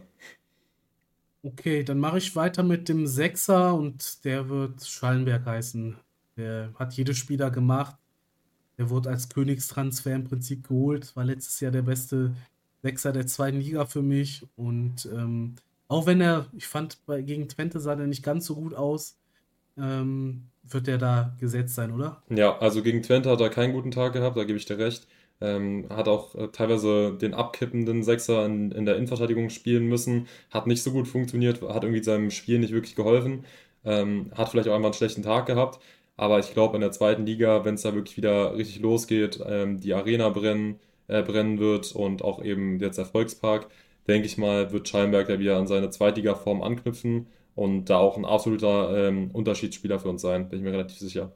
Okay, dann mache ich weiter mit dem Sechser und der wird Schallenberg heißen. Der hat jedes Spiel da gemacht. Der wurde als Königstransfer im Prinzip geholt. War letztes Jahr der beste Sechser der zweiten Liga für mich. Und ähm, auch wenn er, ich fand, bei, gegen Twente sah der nicht ganz so gut aus, ähm, wird der da gesetzt sein, oder? Ja, also gegen Twente hat er keinen guten Tag gehabt, da gebe ich dir recht. Ähm, hat auch äh, teilweise den abkippenden Sechser in, in der Innenverteidigung spielen müssen. Hat nicht so gut funktioniert, hat irgendwie seinem Spiel nicht wirklich geholfen. Ähm, hat vielleicht auch einmal einen schlechten Tag gehabt. Aber ich glaube, in der zweiten Liga, wenn es da wirklich wieder richtig losgeht, ähm, die Arena brennen, äh, brennen wird und auch eben jetzt der Volkspark, denke ich mal, wird Schallenberg ja wieder an seine Zweitligaform anknüpfen und da auch ein absoluter ähm, Unterschiedsspieler für uns sein, bin ich mir relativ sicher.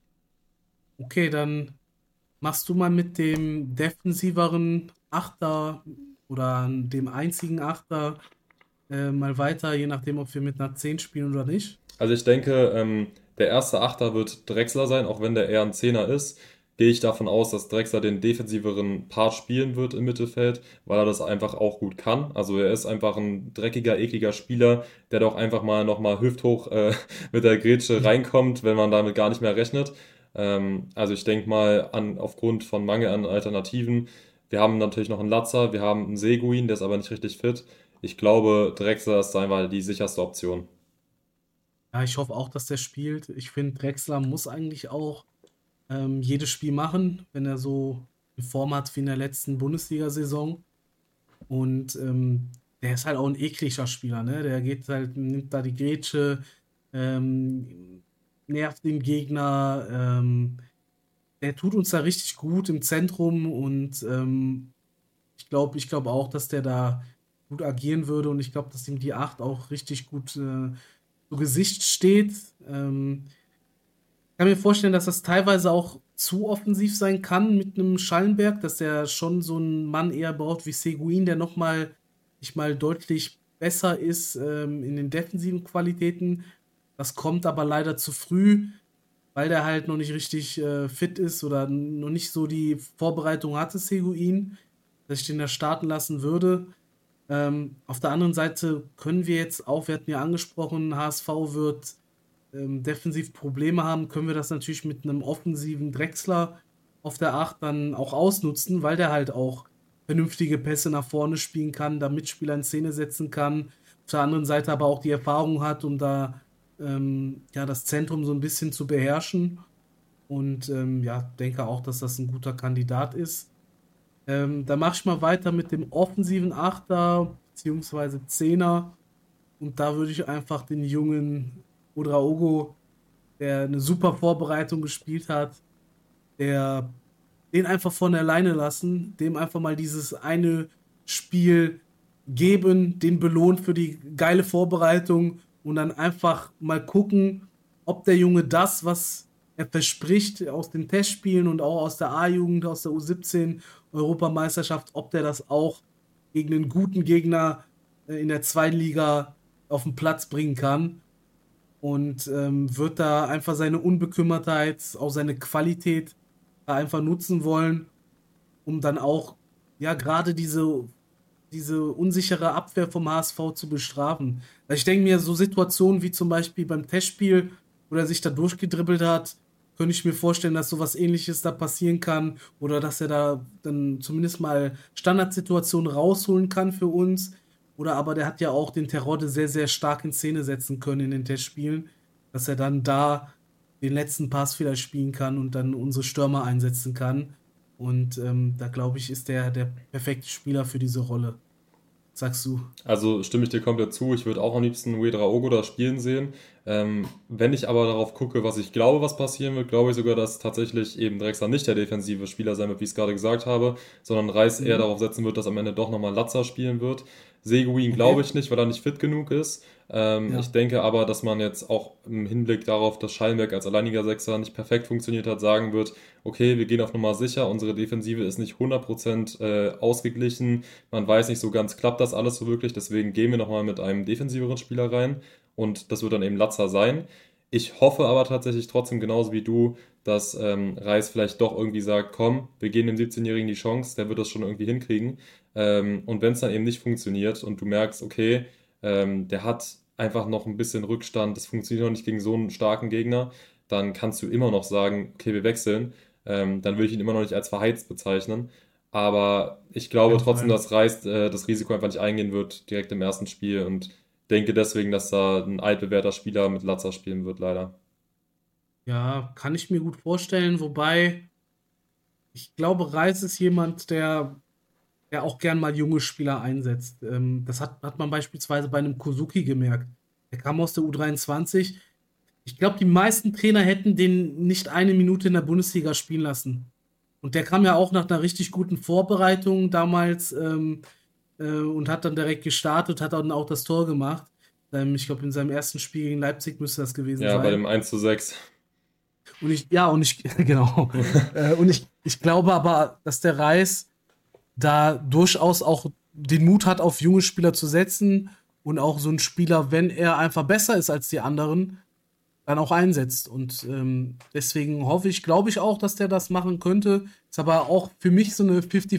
Okay, dann machst du mal mit dem defensiveren Achter oder dem einzigen Achter äh, mal weiter, je nachdem, ob wir mit einer zehn spielen oder nicht. Also ich denke, ähm, der erste Achter wird Drexler sein, auch wenn der eher ein Zehner ist. Gehe ich davon aus, dass Drexler den defensiveren Part spielen wird im Mittelfeld, weil er das einfach auch gut kann. Also er ist einfach ein dreckiger, ekliger Spieler, der doch einfach mal nochmal hüfthoch äh, mit der Grätsche reinkommt, wenn man damit gar nicht mehr rechnet. Ähm, also ich denke mal, an, aufgrund von Mangel an Alternativen, wir haben natürlich noch einen Latzer, wir haben einen Seguin, der ist aber nicht richtig fit. Ich glaube, Drexler ist einfach die sicherste Option. Ja, ich hoffe auch, dass der spielt. Ich finde, Drexler muss eigentlich auch ähm, jedes Spiel machen, wenn er so eine Form hat wie in der letzten Bundesliga-Saison. Und ähm, der ist halt auch ein ekliger Spieler, ne? Der geht halt, nimmt da die Grätsche, ähm, nervt den Gegner. Ähm, der tut uns da richtig gut im Zentrum und ähm, ich glaube, ich glaube auch, dass der da gut agieren würde und ich glaube, dass ihm die acht auch richtig gut äh, zu Gesicht steht. Ähm, ich kann mir vorstellen, dass das teilweise auch zu offensiv sein kann mit einem Schallenberg, dass der schon so einen Mann eher braucht wie Seguin, der nochmal ich mal deutlich besser ist ähm, in den defensiven Qualitäten. Das kommt aber leider zu früh, weil der halt noch nicht richtig äh, fit ist oder noch nicht so die Vorbereitung hatte, Seguin, dass ich den da starten lassen würde. Ähm, auf der anderen Seite können wir jetzt auch, wir hatten ja angesprochen, H S V wird ähm, defensiv Probleme haben, können wir das natürlich mit einem offensiven Drechsler auf der acht dann auch ausnutzen, weil der halt auch vernünftige Pässe nach vorne spielen kann, da Mitspieler in Szene setzen kann. Auf der anderen Seite aber auch die Erfahrung hat, um da ähm, ja, das Zentrum so ein bisschen zu beherrschen. Und ähm, ja, denke auch, dass das ein guter Kandidat ist. Ähm, da mache ich mal weiter mit dem offensiven Achter beziehungsweise Zehner. Und da würde ich einfach den jungen Odraogo, der eine super Vorbereitung gespielt hat, der den einfach von alleine lassen, dem einfach mal dieses eine Spiel geben, den belohnt für die geile Vorbereitung und dann einfach mal gucken, ob der Junge das, was er verspricht aus den Testspielen und auch aus der A-Jugend, aus der U siebzehn Europameisterschaft, ob der das auch gegen einen guten Gegner äh, in der zweiten Liga auf den Platz bringen kann und ähm, wird da einfach seine Unbekümmertheit, auch seine Qualität da einfach nutzen wollen, um dann auch, ja, gerade diese, diese unsichere Abwehr vom H S V zu bestrafen. Also ich denke mir, so Situationen wie zum Beispiel beim Testspiel, wo er sich da durchgedribbelt hat, könnte ich mir vorstellen, dass sowas Ähnliches da passieren kann oder dass er da dann zumindest mal Standardsituationen rausholen kann für uns. Oder aber der hat ja auch den Terodde sehr, sehr stark in Szene setzen können in den Testspielen, dass er dann da den letzten Pass vielleicht spielen kann und dann unsere Stürmer einsetzen kann. Und ähm, da glaube ich, ist der der perfekte Spieler für diese Rolle. Sagst du? Also stimme ich dir komplett zu. Ich würde auch am liebsten Ouedraogo da spielen sehen. Ähm, wenn ich aber darauf gucke, was ich glaube, was passieren wird, glaube ich sogar, dass tatsächlich eben Drexler nicht der defensive Spieler sein wird, wie ich es gerade gesagt habe, sondern Reis eher Mhm. darauf setzen wird, dass am Ende doch nochmal Latza spielen wird. Seguin glaube Okay. ich nicht, weil er nicht fit genug ist. Ähm, ich Ja. denke aber, dass man jetzt auch im Hinblick darauf, dass Schallenberg als alleiniger Sechser nicht perfekt funktioniert hat, sagen wird, okay, wir gehen auf Nummer sicher, unsere Defensive ist nicht hundert Prozent äh, ausgeglichen, man weiß nicht so ganz, klappt das alles so wirklich, deswegen gehen wir nochmal mit einem defensiveren Spieler rein und das wird dann eben Latza sein. Ich hoffe aber tatsächlich trotzdem genauso wie du, dass ähm, Reis vielleicht doch irgendwie sagt, komm, wir geben dem siebzehn-Jährigen die Chance, der wird das schon irgendwie hinkriegen. Ähm, und wenn es dann eben nicht funktioniert und du merkst, okay, ähm, der hat einfach noch ein bisschen Rückstand, das funktioniert noch nicht gegen so einen starken Gegner, dann kannst du immer noch sagen, okay, wir wechseln. Ähm, dann würde ich ihn immer noch nicht als verheizt bezeichnen. Aber ich Auf glaube jeden trotzdem, Fall. dass Reis äh, das Risiko einfach nicht eingehen wird, direkt im ersten Spiel und denke deswegen, dass da ein altbewährter Spieler mit Latza spielen wird, leider. Ja, kann ich mir gut vorstellen, wobei Ich glaube, Reis ist jemand, der, der auch gern mal junge Spieler einsetzt. Ähm, das hat, hat man beispielsweise bei einem Kozuki gemerkt. Der kam aus der U dreiundzwanzig. Ich glaube, die meisten Trainer hätten den nicht eine Minute in der Bundesliga spielen lassen. Und der kam ja auch nach einer richtig guten Vorbereitung damals ähm, äh, und hat dann direkt gestartet, hat dann auch das Tor gemacht. Ähm, ich glaube, in seinem ersten Spiel gegen Leipzig müsste das gewesen Ja, bei sein. dem eins zu sechs. Und ich, ja, und ich, genau. Äh, und ich, ich glaube aber, dass der Reis da durchaus auch den Mut hat, auf junge Spieler zu setzen und auch so ein Spieler, wenn er einfach besser ist als die anderen, dann auch einsetzt. Und ähm, deswegen hoffe ich, glaube ich auch, dass der das machen könnte. Ist aber auch für mich so eine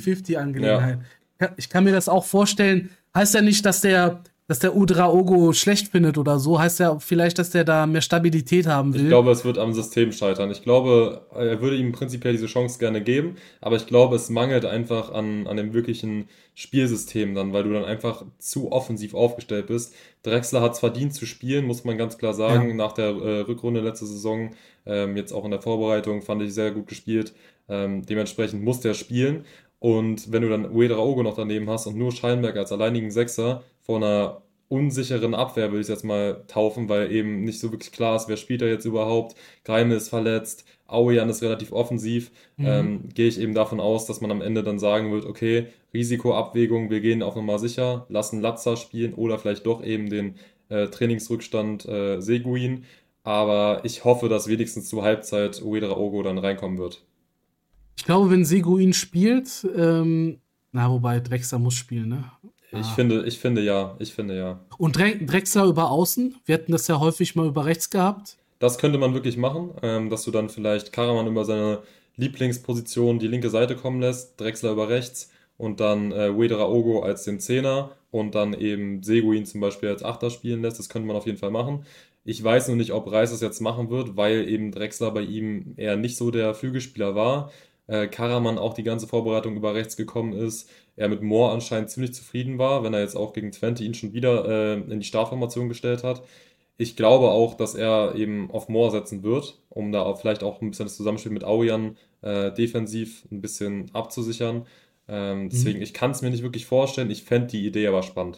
Ja. fünfzig fünfzig-Angelegenheit. Ich kann mir das auch vorstellen. Heißt ja nicht, dass der, dass der Udraogo schlecht findet oder so. Heißt ja vielleicht, dass der da mehr Stabilität haben Ich will. glaube, es wird am System scheitern. Ich glaube, er würde ihm prinzipiell diese Chance gerne geben, aber ich glaube, es mangelt einfach an, an dem wirklichen Spielsystem dann, weil du dann einfach zu offensiv aufgestellt bist. Drexler hat es verdient zu spielen, muss man ganz klar Ja. sagen. Nach der äh, Rückrunde letzte Saison, ähm, jetzt auch in der Vorbereitung, fand ich sehr gut gespielt. Ähm, dementsprechend muss der spielen. Und wenn du dann Uedraogo noch daneben hast und nur Schallenberg als alleinigen Sechser vor einer unsicheren Abwehr, würde ich es jetzt mal taufen, weil eben nicht so wirklich klar ist, wer spielt da jetzt überhaupt. Greime ist verletzt, Aujan ist relativ offensiv. Mhm. Ähm, gehe ich eben davon aus, dass man am Ende dann sagen wird, okay, Risikoabwägung, wir gehen auf Nummer sicher, lassen Latza spielen oder vielleicht doch eben den äh, Trainingsrückstand äh, Seguin. Aber ich hoffe, dass wenigstens zur Halbzeit Uedraogo dann reinkommen wird. Ich glaube, wenn Seguin spielt, ähm, na, wobei Drexler muss spielen, ne? Ich Ah. finde, ich finde ja, ich finde ja. Und Dre Drexler über Außen? Wir hatten das ja häufig mal über rechts gehabt. Das könnte man wirklich machen, ähm, dass du dann vielleicht Karaman über seine Lieblingsposition die linke Seite kommen lässt, Drexler über rechts und dann äh, Ouedraogo als den Zehner und dann eben Seguin zum Beispiel als Achter spielen lässt. Das könnte man auf jeden Fall machen. Ich weiß nur nicht, ob Reis es jetzt machen wird, weil eben Drexler bei ihm eher nicht so der Flügelspieler war. Äh, Karaman auch die ganze Vorbereitung über rechts gekommen ist. Er mit Moore anscheinend ziemlich zufrieden war, wenn er jetzt auch gegen Twente ihn schon wieder äh, in die Startformation gestellt hat. Ich glaube auch, dass er eben auf Moore setzen wird, um da auch vielleicht auch ein bisschen das Zusammenspiel mit Aurian äh, defensiv ein bisschen abzusichern. Ähm, Mhm. deswegen, ich kann es mir nicht wirklich vorstellen. Ich fände die Idee aber spannend.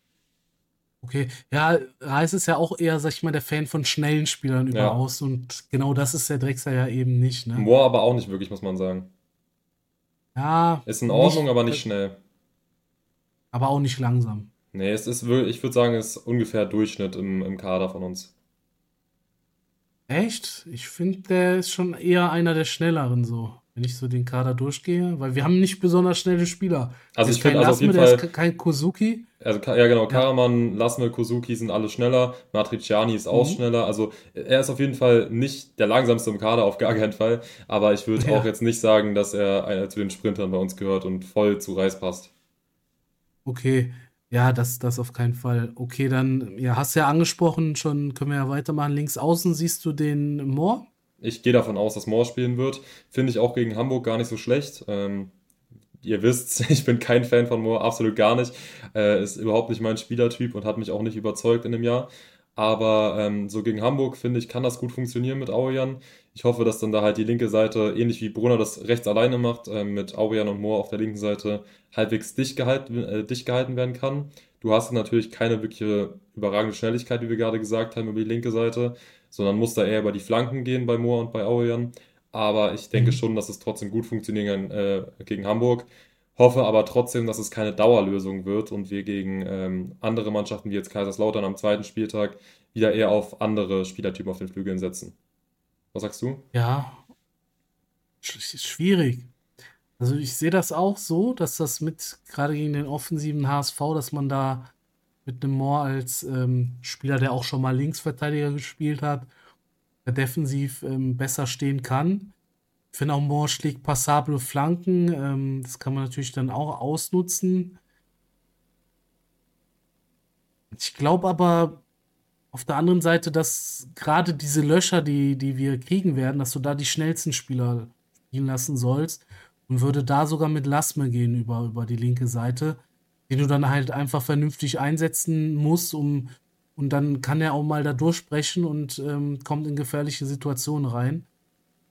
Okay. Ja, Reis ist ja auch eher, sag ich mal, der Fan von schnellen Spielern über Ja, Außen und genau das ist der Drexler ja eben nicht, ne? Moore aber auch nicht wirklich, muss man sagen. Ja, Ist in Ordnung, nicht, aber nicht äh, schnell. aber auch nicht langsam. Nee, es ist, wir- ich würde sagen, es ist ungefähr Durchschnitt im, im Kader von uns. Echt? Ich finde, der ist schon eher einer der schnelleren so, wenn ich so den Kader durchgehe, weil wir haben nicht besonders schnelle Spieler. Der Also ist ich kein finde also auf Lasme, jeden der ist Fall, ke- kein Kozuki. also Ka- ja genau, Ja. Karaman, Lasme, Kozuki sind alle schneller, Matriciani ist auch Mhm. schneller, also er ist auf jeden Fall nicht der langsamste im Kader, auf gar keinen Fall, aber ich würde auch Ja. jetzt nicht sagen, dass er einer zu den Sprintern bei uns gehört und voll zu Reis passt. Okay, ja, das, das auf keinen Fall. Okay, dann, ja, hast du ja angesprochen, schon können wir ja weitermachen. Links außen siehst du den Moore. Ich gehe davon aus, dass Moore spielen wird, finde ich auch gegen Hamburg gar nicht so schlecht. Ähm, ihr wisst, ich bin kein Fan von Moore, absolut gar nicht. Äh, ist überhaupt nicht mein Spielertyp und hat mich auch nicht überzeugt in dem Jahr. Aber ähm, so gegen Hamburg, finde ich, kann das gut funktionieren mit Aurean. Ich hoffe, dass dann da halt die linke Seite, ähnlich wie Brunner das rechts alleine macht, ähm, mit Aurean und Moore auf der linken Seite halbwegs dicht gehalten, äh, dicht gehalten werden kann. Du hast natürlich keine wirkliche überragende Schnelligkeit, wie wir gerade gesagt haben, über die linke Seite, sondern musst da eher über die Flanken gehen bei Moore und bei Aurean. Aber ich denke Mhm. schon, dass es trotzdem gut funktionieren kann äh, gegen Hamburg. Hoffe aber trotzdem, dass es keine Dauerlösung wird und wir gegen ähm, andere Mannschaften wie jetzt Kaiserslautern am zweiten Spieltag wieder eher auf andere Spielertypen auf den Flügeln setzen. Was sagst du? Ja, sch schwierig. Also ich sehe das auch so, dass das mit, gerade gegen den offensiven H S V, dass man da mit einem Moore als ähm, Spieler, der auch schon mal Linksverteidiger gespielt hat, der defensiv ähm, besser stehen kann. Ich finde auch, Moore schlägt passable Flanken. Ähm, das kann man natürlich dann auch ausnutzen. Ich glaube aber auf der anderen Seite, dass gerade diese Löcher, die, die wir kriegen werden, dass du da die schnellsten Spieler spielen lassen sollst und würde da sogar mit Lasme gehen über, über die linke Seite, den du dann halt einfach vernünftig einsetzen musst, um und dann kann er auch mal da durchbrechen und ähm, kommt in gefährliche Situationen rein.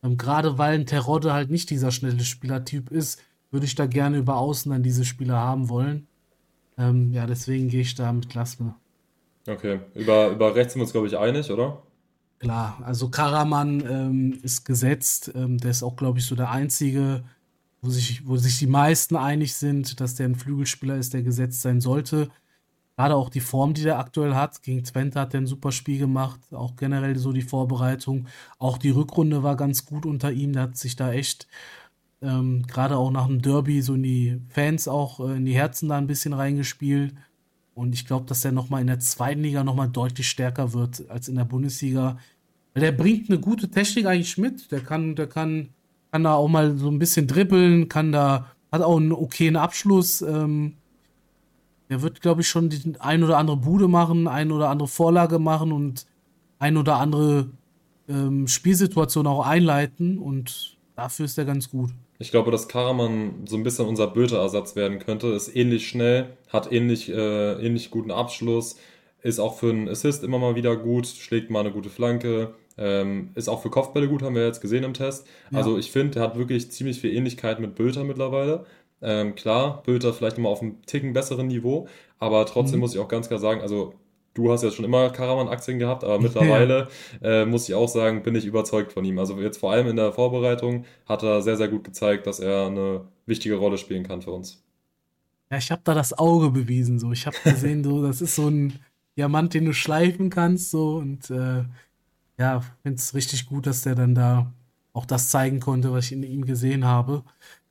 Ähm, gerade weil ein Terodde halt nicht dieser schnelle Spielertyp ist, würde ich da gerne über Außen dann diese Spieler haben wollen. Ähm, ja, deswegen gehe ich da mit Lasme. Okay, über, über rechts sind wir uns, glaube ich, einig, oder? Klar, also Karaman ähm, ist gesetzt. Ähm, der ist auch, glaube ich, so der einzige, wo sich, wo sich die meisten einig sind, dass der ein Flügelspieler ist, der gesetzt sein sollte. Gerade auch die Form, die der aktuell hat. Gegen Twente hat er ein super Spiel gemacht. Auch generell so die Vorbereitung. Auch die Rückrunde war ganz gut unter ihm. Der hat sich da echt, ähm, gerade auch nach dem Derby, so in die Fans auch, äh, in die Herzen da ein bisschen reingespielt. Und ich glaube, dass er nochmal in der zweiten Liga nochmal deutlich stärker wird als in der Bundesliga. Weil der bringt eine gute Technik eigentlich mit. Der kann, der kann, kann da auch mal so ein bisschen dribbeln, kann da, hat auch einen okayen Abschluss. Ähm, der wird, glaube ich, schon die ein oder andere Bude machen, ein oder andere Vorlage machen und ein oder andere ähm, Spielsituation auch einleiten. Und dafür ist er ganz gut. Ich glaube, dass Karaman so ein bisschen unser Bülter-Ersatz werden könnte. Ist ähnlich schnell, hat ähnlich, äh, ähnlich guten Abschluss, ist auch für einen Assist immer mal wieder gut, schlägt mal eine gute Flanke, ähm, ist auch für Kopfbälle gut, haben wir jetzt gesehen im Test. Ja. Also ich finde, er hat wirklich ziemlich viel Ähnlichkeit mit Bülter mittlerweile. Ähm, klar, Bülter vielleicht nochmal auf einem Ticken besseren Niveau, aber trotzdem Mhm. muss ich auch ganz klar sagen, also du hast ja schon immer Karaman-Aktien gehabt, aber Ja. mittlerweile äh, muss ich auch sagen, bin ich überzeugt von ihm. Also jetzt vor allem in der Vorbereitung hat er sehr, sehr gut gezeigt, dass er eine wichtige Rolle spielen kann für uns. Ja, ich habe da das Auge bewiesen, so. Ich habe gesehen, so, das ist so ein Diamant, den du schleifen kannst, so. Und äh, ja, finde es richtig gut, dass der dann da auch das zeigen konnte, was ich in ihm gesehen habe.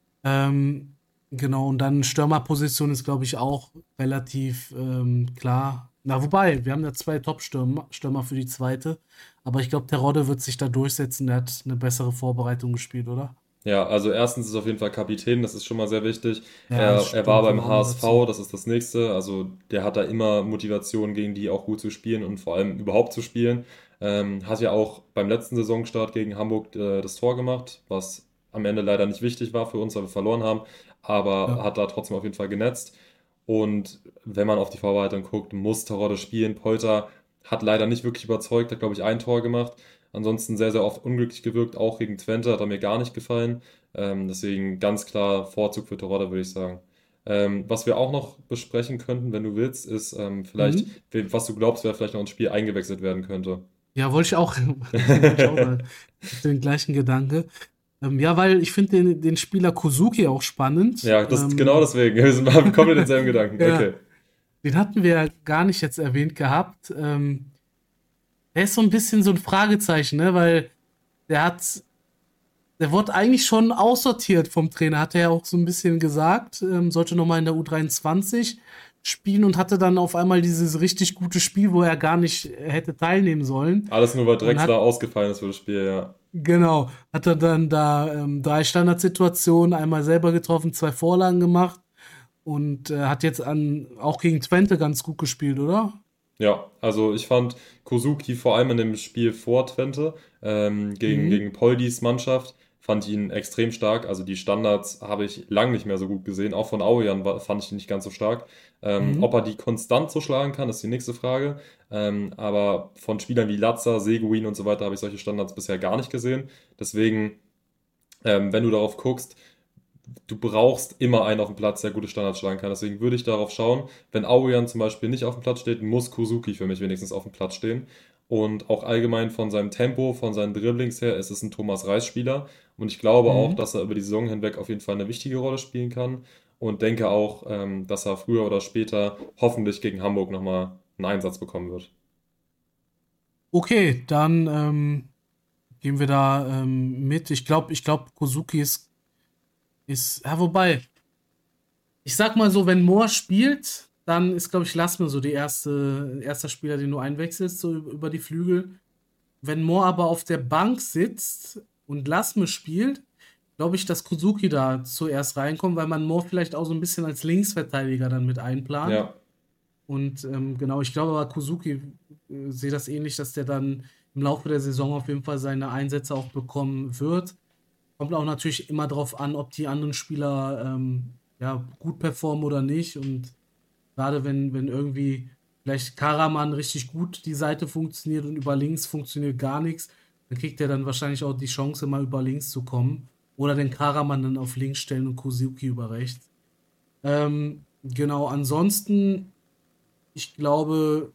Ähm, genau, und dann Stürmerposition ist, glaube ich, auch relativ ähm, klar. Na, wobei, wir haben ja zwei Top-Stürmer Stürmer für die zweite. Aber ich glaube, Terodde wird sich da durchsetzen. Der hat eine bessere Vorbereitung gespielt, oder? Ja, also erstens ist er auf jeden Fall Kapitän, das ist schon mal sehr wichtig. Ja, das Er, er war stimmt wohl beim auch noch dazu. H S V, das ist das nächste. Also der hat da immer Motivation, gegen die auch gut zu spielen und vor allem überhaupt zu spielen. Ähm, hat ja auch beim letzten Saisonstart gegen Hamburg äh, das Tor gemacht, was am Ende leider nicht wichtig war für uns, weil wir verloren haben, aber Ja. hat da trotzdem auf jeden Fall genetzt. Und wenn man auf die Vorbereitung guckt, muss Terodde spielen. Polter hat leider nicht wirklich überzeugt, hat glaube ich ein Tor gemacht. Ansonsten sehr, sehr oft unglücklich gewirkt, auch gegen Twente hat er mir gar nicht gefallen. Ähm, deswegen ganz klar Vorzug für Terodde, würde ich sagen. Ähm, was wir auch noch besprechen könnten, wenn du willst, ist ähm, vielleicht, Mhm. was du glaubst, wer vielleicht noch ins Spiel eingewechselt werden könnte. Ja, wollte ich auch, wollte ich auch sagen. Ich hatte den gleichen Gedanke. Ähm, ja, weil ich finde den, den Spieler Kozuki auch spannend. Ja, das genau Ähm, deswegen. Wir sind- haben komplett denselben Gedanken. ja, Okay. den hatten wir ja gar nicht jetzt erwähnt gehabt. Ähm, der ist so ein bisschen so ein Fragezeichen, ne? Weil der hat, der wurde eigentlich schon aussortiert vom Trainer, hat er ja auch so ein bisschen gesagt. Ähm, sollte nochmal in der U dreiundzwanzig spielen und hatte dann auf einmal dieses richtig gute Spiel, wo er gar nicht hätte teilnehmen sollen. Alles nur, weil Und Drexler hat ausgefallen ist für das Spiel, ja. Genau, hat er dann da ähm, drei Standardsituationen, einmal selber getroffen, zwei Vorlagen gemacht und äh, hat jetzt an, auch gegen Twente ganz gut gespielt, oder? Ja, also ich fand Kozuki vor allem in dem Spiel vor Twente ähm, gegen, Mhm. gegen Poldis Mannschaft fand ich ihn extrem stark. Also die Standards habe ich lang nicht mehr so gut gesehen. Auch von Aurian war, fand ich ihn nicht ganz so stark. Ähm, Mhm. ob er die konstant so schlagen kann, ist die nächste Frage. Ähm, aber von Spielern wie Latza, Seguin und so weiter habe ich solche Standards bisher gar nicht gesehen. Deswegen, ähm, wenn du darauf guckst, du brauchst immer einen auf dem Platz, der gute Standards schlagen kann. Deswegen würde ich darauf schauen, wenn Aoyan zum Beispiel nicht auf dem Platz steht, muss Kozuki für mich wenigstens auf dem Platz stehen. Und auch allgemein von seinem Tempo, von seinen Dribblings her, ist es ein Thomas Reis-Spieler. Und ich glaube auch, Mhm. dass er über die Saison hinweg auf jeden Fall eine wichtige Rolle spielen kann. Und denke auch, ähm, dass er früher oder später hoffentlich gegen Hamburg nochmal einen Einsatz bekommen wird. Okay, dann ähm, gehen wir da ähm, mit. Ich glaube, ich glaube, Kozuki ist, ist, ja, wobei, ich sag mal so, wenn Mohr spielt, dann ist, glaube ich, Lassme so die erste, erster Spieler, den du einwechselst, so über die Flügel. Wenn Moore aber auf der Bank sitzt und Lasme spielt, glaube ich, dass Kozuki da zuerst reinkommt, weil man Moore vielleicht auch so ein bisschen als Linksverteidiger dann mit einplant. Ja, Und ähm, genau, ich glaube aber Kozuki äh, sehe das ähnlich, dass der dann im Laufe der Saison auf jeden Fall seine Einsätze auch bekommen wird. Kommt auch natürlich immer darauf an, ob die anderen Spieler ähm, ja, gut performen oder nicht. Und gerade wenn, wenn irgendwie vielleicht Karaman richtig gut die Seite funktioniert und über links funktioniert gar nichts, Dann kriegt er dann wahrscheinlich auch die Chance, mal über links zu kommen. Oder den Karaman dann auf links stellen und Kosuki über rechts. Ähm, genau, ansonsten, ich glaube,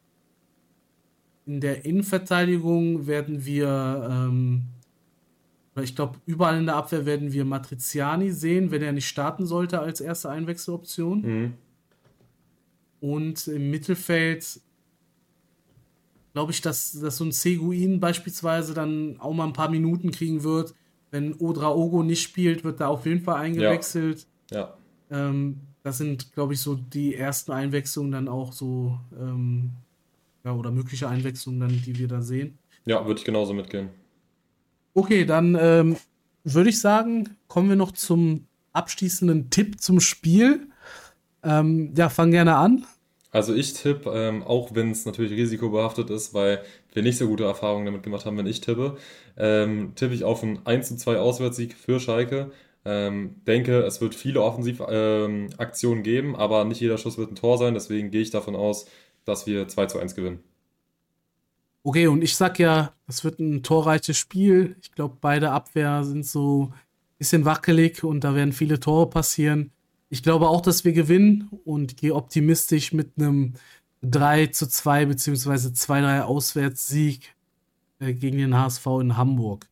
in der Innenverteidigung werden wir, ähm, oder ich glaube, überall in der Abwehr werden wir Matriziani sehen, wenn er nicht starten sollte als erste Einwechseloption. Mhm. Und im Mittelfeld glaube ich, dass, dass so ein Seguin beispielsweise dann auch mal ein paar Minuten kriegen wird. Wenn Ouedraogo nicht spielt, wird er auf jeden Fall Ja, eingewechselt. ja. Ähm, das sind, glaube ich, so die ersten Einwechslungen dann auch so, ähm, ja, oder mögliche Einwechslungen dann, die wir da sehen. Ja, würde ich genauso mitgehen. Okay, dann ähm, würde ich sagen, kommen wir noch zum abschließenden Tipp zum Spiel. Ähm, ja, fang gerne an. Also ich tippe, ähm, auch wenn es natürlich risikobehaftet ist, weil wir nicht so gute Erfahrungen damit gemacht haben, wenn ich tippe, ähm, tippe ich auf einen eins zu zwei Auswärtssieg für Schalke. Ähm, denke, es wird viele Offensivaktionen ähm, Aktionen geben, aber nicht jeder Schuss wird ein Tor sein, deswegen gehe ich davon aus, dass wir zwei zu eins gewinnen. Okay, und ich sag ja, das wird ein torreiches Spiel. Ich glaube, beide Abwehr sind so ein bisschen wackelig und da werden viele Tore passieren. Ich glaube auch, dass wir gewinnen und gehe optimistisch mit einem drei zu zwei beziehungsweise zwei drei Auswärtssieg äh, gegen den H S V in Hamburg.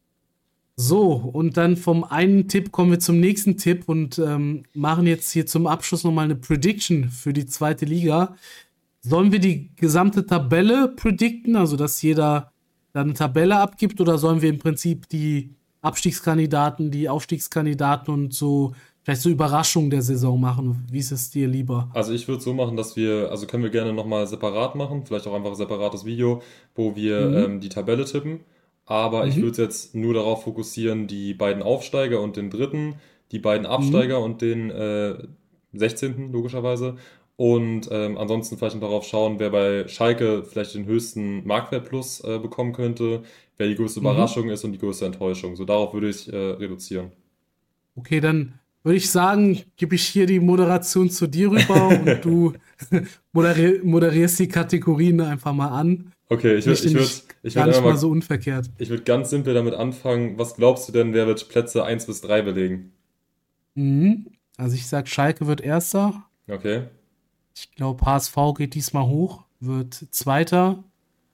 So, und dann vom einen Tipp kommen wir zum nächsten Tipp und ähm, machen jetzt hier zum Abschluss nochmal eine Prediction für die zweite Liga. Sollen wir die gesamte Tabelle predikten, also dass jeder da eine Tabelle abgibt, oder sollen wir im Prinzip die Abstiegskandidaten, die Aufstiegskandidaten und so vielleicht so Überraschungen der Saison machen? Wie ist es dir lieber? Also ich würde so machen, dass wir, also können wir gerne nochmal separat machen, vielleicht auch einfach ein separates Video, wo wir Mhm. ähm, die Tabelle tippen. Aber ich Mhm. würde jetzt nur darauf fokussieren, die beiden Aufsteiger und den dritten, die beiden Mhm. Absteiger und den äh, sechzehnten logischerweise. Und ähm, ansonsten vielleicht noch darauf schauen, wer bei Schalke vielleicht den höchsten Marktwertplus äh, bekommen könnte, wer die größte Mhm. Überraschung ist und die größte Enttäuschung. So darauf würde ich äh, reduzieren. Okay, dann würde ich sagen, gebe ich hier die Moderation zu dir rüber und du moderi moderierst die Kategorien einfach mal an. Okay, ich Finde ich würde ich würd, nämlich ich gar würd nicht einmal mal mal so unverkehrt. Ich würde ganz simpel damit anfangen. Was glaubst du denn, wer wird Plätze eins bis drei belegen? Mhm. Also ich sag, Schalke wird Erster. Okay. Ich glaube, H S V geht diesmal hoch, wird Zweiter.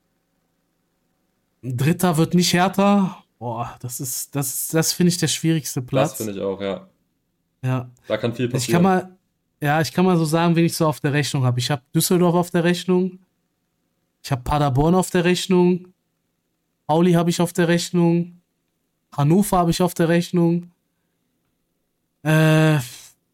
Dritter wird nicht Hertha. Boah, das ist, das, das finde ich der schwierigste Das finde Platz. ich auch, ja. Ja. Da kann viel Also ich kann passieren. mal, ja, ich kann mal so sagen, wen ich so auf der Rechnung habe. Ich habe Düsseldorf auf der Rechnung. Ich habe Paderborn auf der Rechnung. Pauli habe ich auf der Rechnung. Hannover habe ich auf der Rechnung. Äh,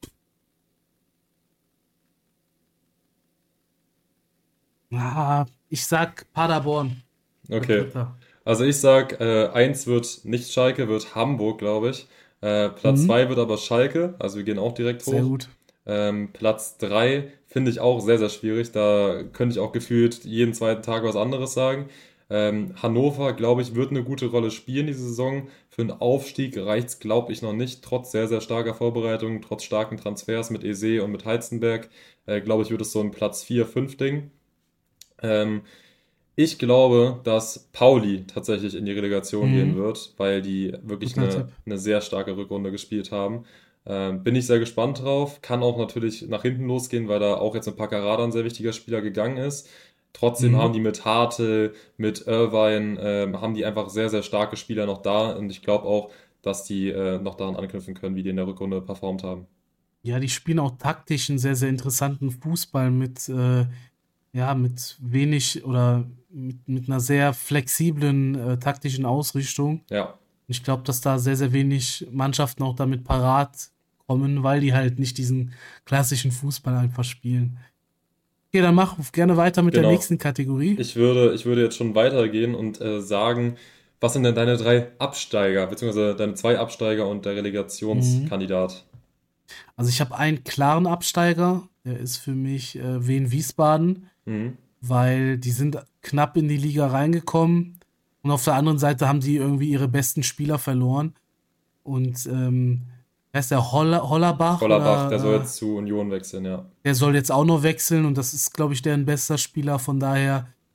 ah, ich sag Paderborn wird Okay. Dritter. Also ich sag, äh, eins wird nicht Schalke, wird Hamburg, glaube ich. Äh, Platz Mhm. zwei wird aber Schalke, also wir gehen auch direkt Sehr hoch. gut. Ähm, Platz drei finde ich auch sehr, sehr schwierig. Da könnte ich auch gefühlt jeden zweiten Tag was anderes sagen. Ähm, Hannover, glaube ich, wird eine gute Rolle spielen diese Saison. Für einen Aufstieg reicht es, glaube ich, noch nicht. Trotz sehr, sehr starker Vorbereitung, trotz starken Transfers mit Eze und mit Heizenberg, äh, glaube ich, wird es so ein Platz vier fünf Ding. Ähm, Ich glaube, dass Pauli tatsächlich in die Relegation gehen Mhm. wird, weil die wirklich Guter eine, Tipp. eine sehr starke Rückrunde gespielt haben. Ähm, bin ich sehr gespannt drauf. Kann auch natürlich nach hinten losgehen, weil da auch jetzt mit Paccarada ein sehr wichtiger Spieler gegangen ist. Trotzdem haben Mhm. die mit Hartl, mit Irvine, ähm, haben die einfach sehr, sehr starke Spieler noch da. Und ich glaube auch, dass die äh, noch daran anknüpfen können, wie die in der Rückrunde performt haben. Ja, die spielen auch taktisch einen sehr, sehr interessanten Fußball mit, äh, ja, mit wenig oder mit, mit einer sehr flexiblen äh, taktischen Ausrichtung. Ja, Ich glaube, dass da sehr, sehr wenig Mannschaften auch damit parat kommen, weil die halt nicht diesen klassischen Fußball einfach spielen. Okay, dann mach gerne weiter mit der genau. nächsten Kategorie. Ich würde, ich würde jetzt schon weitergehen und äh, sagen, was sind denn deine drei Absteiger, beziehungsweise deine zwei Absteiger und der Mhm. Relegationskandidat? Also ich habe einen klaren Absteiger, der ist für mich äh, Wien Wiesbaden, Mhm. weil die sind knapp in die Liga reingekommen und auf der anderen Seite haben die irgendwie ihre besten Spieler verloren. Und ähm, wer ist der Holler, Hollerbach Hollerbach, der soll oder jetzt zu Union wechseln, ja. äh, der soll jetzt auch noch wechseln und das ist, glaube ich, deren bester Spieler. Von daher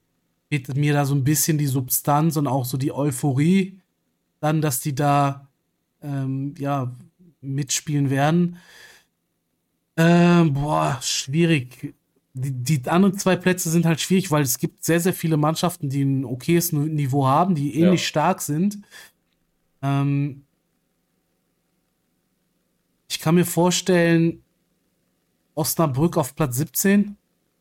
fehlt mir da so ein bisschen die Substanz und auch so die Euphorie dann, dass die da ähm, ja, mitspielen werden. Ähm, boah, schwierig. Die, die anderen zwei Plätze sind halt schwierig, weil es gibt sehr, sehr viele Mannschaften, die ein okayes Niveau haben, die ähnlich Ja. stark sind. Ähm, Ich kann mir vorstellen, Osnabrück auf Platz siebzehn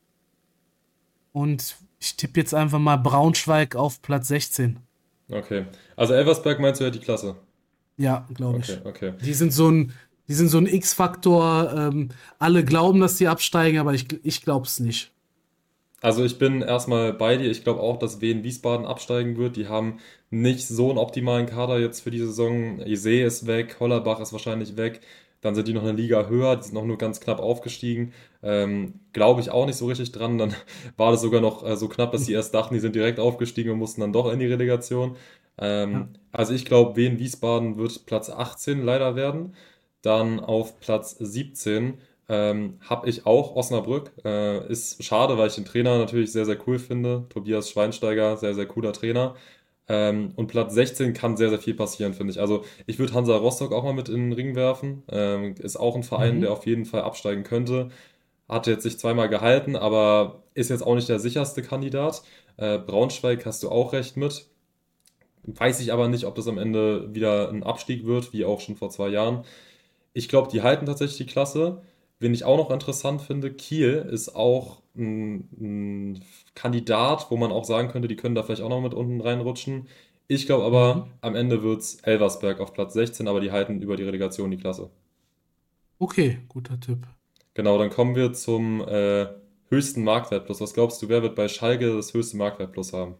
und ich tippe jetzt einfach mal Braunschweig auf Platz sechzehn. Okay. Also Elversberg meinst du ja die Klasse? Ja, glaube Okay, ich. okay. Die sind so ein, die sind so ein X-Faktor. Ähm, alle glauben, dass die absteigen, aber ich, ich glaube es nicht. Also ich bin erstmal bei dir. Ich glaube auch, dass Wien Wiesbaden absteigen wird. Die haben nicht so einen optimalen Kader jetzt für die Saison. Isee ist weg, Hollerbach ist wahrscheinlich weg. Dann sind die noch eine Liga höher, die sind noch nur ganz knapp aufgestiegen. Ähm, glaube ich auch nicht so richtig dran. Dann war das sogar noch äh, so knapp, dass die erst dachten, die sind direkt aufgestiegen und mussten dann doch in die Relegation. Ja. Ähm, also ich glaube, Wien Wiesbaden wird Platz achtzehn leider werden. Dann auf Platz siebzehn ähm, habe ich auch Osnabrück. Äh, ist schade, weil ich den Trainer natürlich sehr, sehr cool finde. Tobias Schweinsteiger, sehr, sehr cooler Trainer. Ähm, und Platz sechzehn kann sehr, sehr viel passieren, finde ich. Also ich würde Hansa Rostock auch mal mit in den Ring werfen. Ähm, ist auch ein Verein, der Mhm. auf jeden Fall absteigen könnte. Hat jetzt sich zweimal gehalten, aber ist jetzt auch nicht der sicherste Kandidat. Äh, Braunschweig hast du auch recht mit. Weiß ich aber nicht, ob das am Ende wieder ein Abstieg wird, wie auch schon vor zwei Jahren. Ich glaube, die halten tatsächlich die Klasse. Wen ich auch noch interessant finde, Kiel ist auch ein, ein Kandidat, wo man auch sagen könnte, die können da vielleicht auch noch mit unten reinrutschen. Ich glaube aber, Mhm. am Ende wird es Elversberg auf Platz sechzehn, aber die halten über die Relegation die Klasse. Okay, guter Tipp. Genau, dann kommen wir zum äh, höchsten Marktwert plus. Was glaubst du, wer wird bei Schalke das höchste Marktwert plus haben?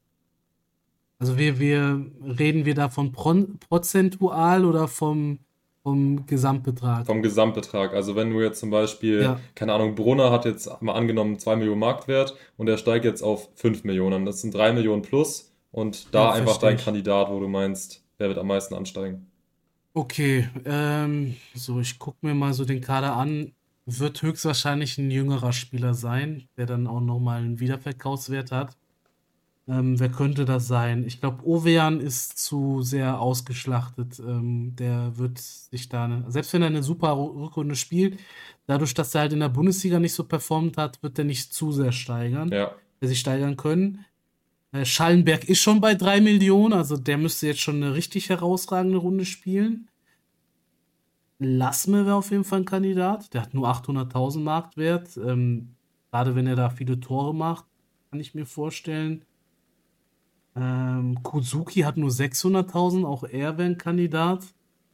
Also wir, wir reden wir davon pron- prozentual oder vom, vom Gesamtbetrag? Vom Gesamtbetrag. Also wenn du jetzt zum Beispiel, Ja, keine Ahnung, Brunner hat jetzt mal angenommen zwei Millionen Marktwert und der steigt jetzt auf fünf Millionen. Das sind drei Millionen plus und ja, da einfach verstehe dein ich. Kandidat, wo du meinst, wer wird am meisten ansteigen. Okay, ähm, so, ich gucke mir mal so den Kader an. Wird höchstwahrscheinlich ein jüngerer Spieler sein, der dann auch nochmal einen Wiederverkaufswert hat. Ähm, wer könnte das sein? Ich glaube, Ovejan ist zu sehr ausgeschlachtet. Ähm, der wird sich da, ne, selbst wenn er eine super Ru- Rückrunde spielt, dadurch, dass er halt in der Bundesliga nicht so performt hat, wird er nicht zu sehr steigern, Ja, der sich steigern können. Äh, Schallenberg ist schon bei drei Millionen, also der müsste jetzt schon eine richtig herausragende Runde spielen. Lassme wäre auf jeden Fall ein Kandidat. Der hat nur achthunderttausend Marktwert. Ähm, gerade wenn er da viele Tore macht, kann ich mir vorstellen. Ähm, Kuzuki hat nur sechshunderttausend, auch er wäre ein Kandidat.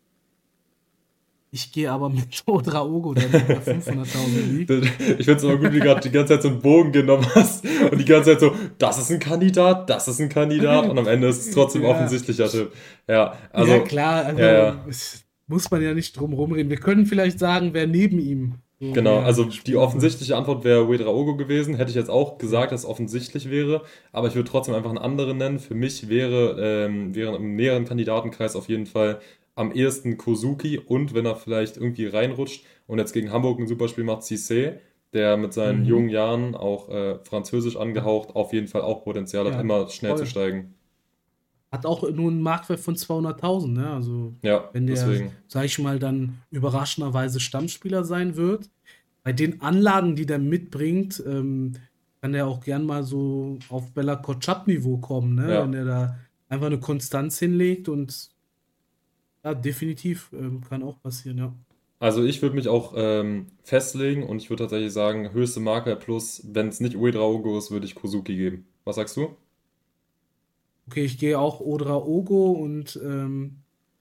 Ich gehe aber mit Odraogo, der nur bei fünfhunderttausend liegt. ich finde es immer gut, wie du gerade die ganze Zeit so einen Bogen genommen hast und die ganze Zeit so, das ist ein Kandidat, das ist ein Kandidat und am Ende ist es trotzdem Ja, offensichtlicher Tipp. Ja, ja also, klar, ja, also ja. es muss man ja nicht drum rumreden. Wir können vielleicht sagen, wer neben ihm so Genau, mehr also die spielen wird. offensichtliche Antwort wäre Ouedraogo gewesen. Hätte ich jetzt auch Ja. gesagt, dass es offensichtlich wäre, aber ich würde trotzdem einfach einen anderen nennen. Für mich wäre, ähm, wäre im näheren Kandidatenkreis auf jeden Fall am ehesten Kozuki und wenn er vielleicht irgendwie reinrutscht und jetzt gegen Hamburg ein super Spiel macht, Cissé, der mit seinen jungen Mhm. Jahren auch äh, französisch Hat, angehaucht auf jeden Fall auch Potenzial hat, ja, immer schnell zu voll. steigen. Hat auch nur einen Marktwert von zweihunderttausend, ne? Also, Ja, wenn der, deswegen. sag ich mal, dann überraschenderweise Stammspieler sein wird, bei den Anlagen, die der mitbringt, ähm, kann der auch gern mal so auf Bella Kotschap-Niveau kommen, ne? Wenn Ja. er da einfach eine Konstanz hinlegt und ja, definitiv ähm, kann auch passieren, ja. Also ich würde mich auch ähm, festlegen und ich würde tatsächlich sagen, höchste Marke plus, wenn es nicht Ouedraogo ist, würde ich Kozuki geben. Was sagst du? Okay, ich gehe auch Odraogo und ähm,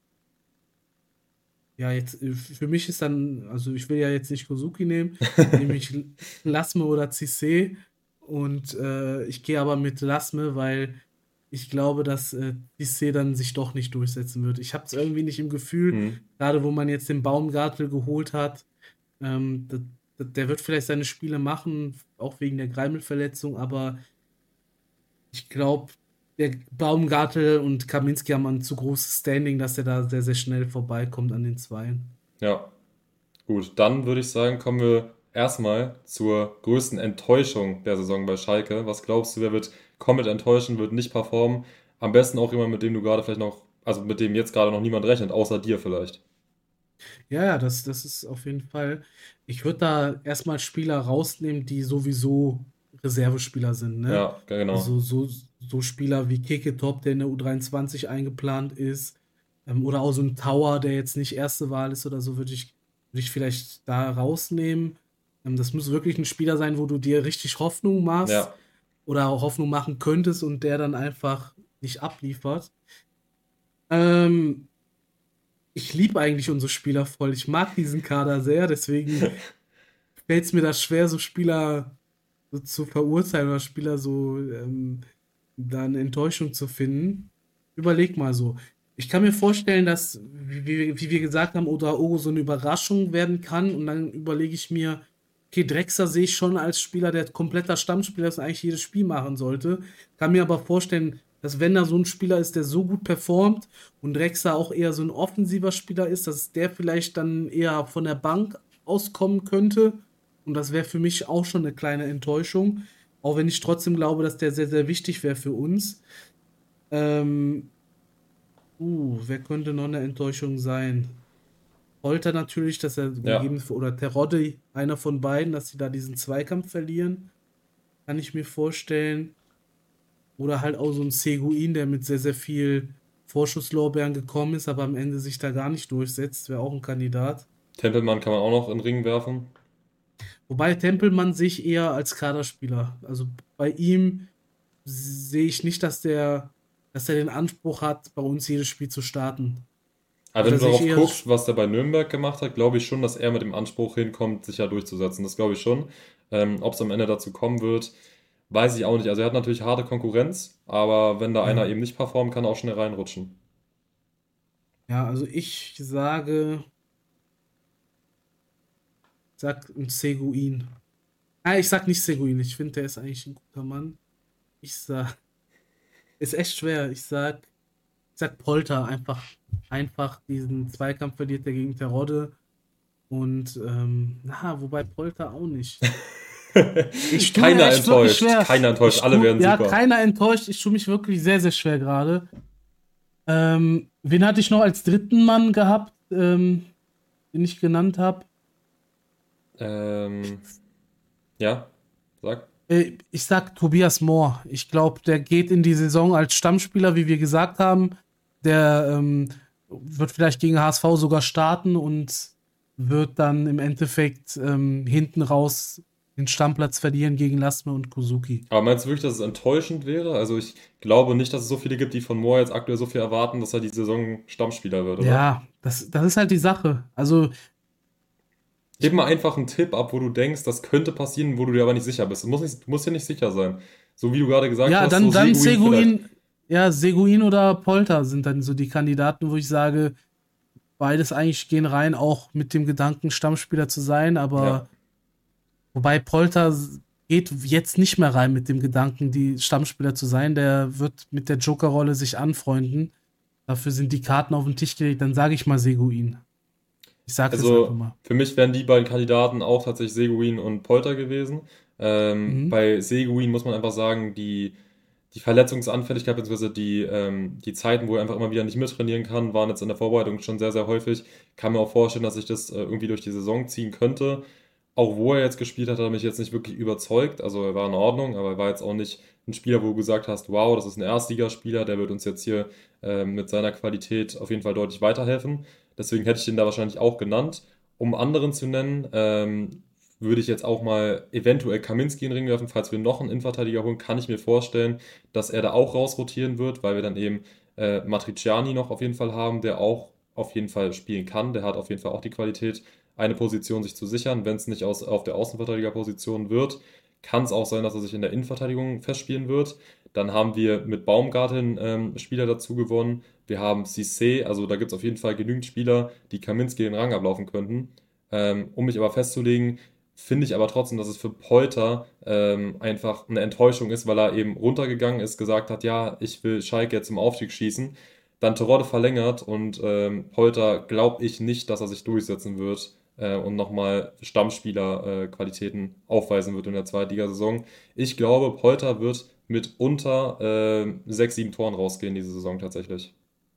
ja, jetzt äh, für mich ist dann, also ich will ja jetzt nicht Kozuki nehmen, nehme ich Lasme oder Cissé und äh, ich gehe aber mit Lasme, weil ich glaube, dass äh, Cissé dann sich doch nicht durchsetzen wird. Ich habe es irgendwie nicht im Gefühl, Hm. gerade wo man jetzt den Baumgartel geholt hat, ähm, d- d- der wird vielleicht seine Spiele machen, auch wegen der Greimel-Verletzung, aber ich glaube, der Baumgartel und Kaminski haben ein zu großes Standing, dass er da sehr, sehr schnell vorbeikommt an den Zweien. Ja, gut. Dann würde ich sagen, kommen wir erstmal zur größten Enttäuschung der Saison bei Schalke. Was glaubst du, wer wird komplett enttäuschen, wird nicht performen. Am besten auch jemand, mit dem du gerade vielleicht noch, also mit dem jetzt gerade noch niemand rechnet, außer dir vielleicht. Ja, ja, das, das ist auf jeden Fall. Ich würde da erstmal Spieler rausnehmen, die sowieso Reservespieler sind, ne? Ja, genau. Also so, so Spieler wie Keke Top, der in der U dreiundzwanzig eingeplant ist, ähm, oder auch so ein Tower, der jetzt nicht erste Wahl ist oder so, würde ich, würde ich vielleicht da rausnehmen. Ähm, das muss wirklich ein Spieler sein, wo du dir richtig Hoffnung machst Ja, oder auch Hoffnung machen könntest und der dann einfach nicht abliefert. Ähm, Ich liebe eigentlich unsere Spieler voll. Ich mag diesen Kader sehr, deswegen fällt es mir da schwer, so Spieler so zu verurteilen oder Spieler so ähm, da eine Enttäuschung zu finden. Überleg mal so. Ich kann mir vorstellen, dass, wie, wie wie wir gesagt haben, Ogo so eine Überraschung werden kann. Und dann überlege ich mir, okay, Drexler sehe ich schon als Spieler, der kompletter Stammspieler ist und eigentlich jedes Spiel machen sollte. Kann mir aber vorstellen, dass wenn da so ein Spieler ist, der so gut performt und Drexler auch eher so ein offensiver Spieler ist, dass der vielleicht dann eher von der Bank auskommen könnte. Und das wäre für mich auch schon eine kleine Enttäuschung. Auch wenn ich trotzdem glaube, dass der sehr, sehr wichtig wäre für uns. Ähm, uh, wer könnte noch eine Enttäuschung sein? Polter natürlich, dass er ja. gegeben oder Terodde, einer von beiden, dass sie da diesen Zweikampf verlieren, kann ich mir vorstellen. Oder halt auch so ein Seguin, der mit sehr, sehr viel Vorschusslorbeeren gekommen ist, aber am Ende sich da gar nicht durchsetzt, wäre auch ein Kandidat. Tempelmann kann man auch noch in den Ring werfen. Wobei Tempelmann sehe ich eher als Kaderspieler. Also bei ihm sehe ich nicht, dass der, dass er den Anspruch hat, bei uns jedes Spiel zu starten. Aber Also wenn da du sehe ich darauf eher, guckst, was der bei Nürnberg gemacht hat, glaube ich schon, dass er mit dem Anspruch hinkommt, sich ja durchzusetzen. Das glaube ich schon. Ähm, ob es am Ende dazu kommen wird, weiß ich auch nicht. Also er hat natürlich harte Konkurrenz, aber wenn da einer ja, eben nicht performen kann, er auch schnell reinrutschen. ja, also ich sage, sag ein Seguin. Ah, ich sag nicht Seguin, ich finde, der ist eigentlich ein guter Mann. Ich sag, ist echt schwer. Ich sag, ich sag Polter, einfach, einfach diesen Zweikampf verliert er gegen Terodde. Und, ähm, na, wobei Polter auch nicht. Ich tue mir Keiner echt wirklich enttäuscht, schwer. keiner enttäuscht, Ich alle tu, werden ja, super. keiner enttäuscht. Ich tue mich wirklich sehr, sehr schwer gerade. Ähm, wen hatte ich noch als dritten Mann gehabt, ähm, den ich genannt habe? Ähm, ja, sag. Äh, ich sag Tobias Mohr. Ich glaube, der geht in die Saison als Stammspieler, wie wir gesagt haben. Der ähm, wird vielleicht gegen H S V sogar starten und wird dann im Endeffekt ähm, hinten raus den Stammplatz verlieren gegen Lasme und Kozuki. Aber meinst du wirklich, dass es enttäuschend wäre? Also ich glaube nicht, dass es so viele gibt, die von Moore jetzt aktuell so viel erwarten, dass er die Saison Stammspieler wird, oder? Ja, das, das ist halt die Sache. Also, Gib ich, mal einfach einen Tipp ab, wo du denkst, das könnte passieren, wo du dir aber nicht sicher bist. Du musst, nicht, du musst dir nicht sicher sein. So wie du gerade gesagt ja, hast, so dann, dann Seguin vielleicht. Seguin, ja, Seguin oder Polter sind dann so die Kandidaten, wo ich sage, beides eigentlich gehen rein, auch mit dem Gedanken, Stammspieler zu sein, Ja. aber wobei Polter geht jetzt nicht mehr rein mit dem Gedanken, die Stammspieler zu sein. Der wird mit der Joker-Rolle sich anfreunden. Dafür sind die Karten auf den Tisch gelegt. Dann sage ich mal Seguin. Ich sag's jetzt einfach Also mal. für mich wären die beiden Kandidaten auch tatsächlich Seguin und Polter gewesen. Ähm, Mhm. bei Seguin muss man einfach sagen, die, die Verletzungsanfälligkeit bzw. Die, ähm, die Zeiten, wo er einfach immer wieder nicht mittrainieren kann, waren jetzt in der Vorbereitung schon sehr, sehr häufig. Kann mir auch vorstellen, dass sich das äh, irgendwie durch die Saison ziehen könnte. Auch wo er jetzt gespielt hat, hat er mich jetzt nicht wirklich überzeugt. Also er war in Ordnung, aber er war jetzt auch nicht ein Spieler, wo du gesagt hast, wow, das ist ein Erstligaspieler, der wird uns jetzt hier ähm, mit seiner Qualität auf jeden Fall deutlich weiterhelfen. Deswegen hätte ich den da wahrscheinlich auch genannt. Um anderen zu nennen, ähm, würde ich jetzt auch mal eventuell Kaminski in den Ring werfen. Falls wir noch einen Innenverteidiger holen, kann ich mir vorstellen, dass er da auch rausrotieren wird, weil wir dann eben äh, Matriciani noch auf jeden Fall haben, der auch auf jeden Fall spielen kann. Der hat auf jeden Fall auch die Qualität, eine Position sich zu sichern. Wenn es nicht aus, auf der Außenverteidigerposition wird, kann es auch sein, dass er sich in der Innenverteidigung festspielen wird. Dann haben wir mit Baumgarten ähm, Spieler dazu gewonnen. Wir haben Cissé, also da gibt es auf jeden Fall genügend Spieler, die Kaminski den Rang ablaufen könnten. Ähm, um mich aber festzulegen, finde ich aber trotzdem, dass es für Polter ähm, einfach eine Enttäuschung ist, weil er eben runtergegangen ist, gesagt hat, ja, ich will Schalke jetzt im Aufstieg schießen. Dann Terodde verlängert und ähm, Polter glaube ich nicht, dass er sich durchsetzen wird äh, und nochmal Stammspieler-Qualitäten aufweisen wird in der Zweitligasaison. Ich glaube, Polter wird mit unter äh, sechs, sieben Toren rausgehen diese Saison tatsächlich.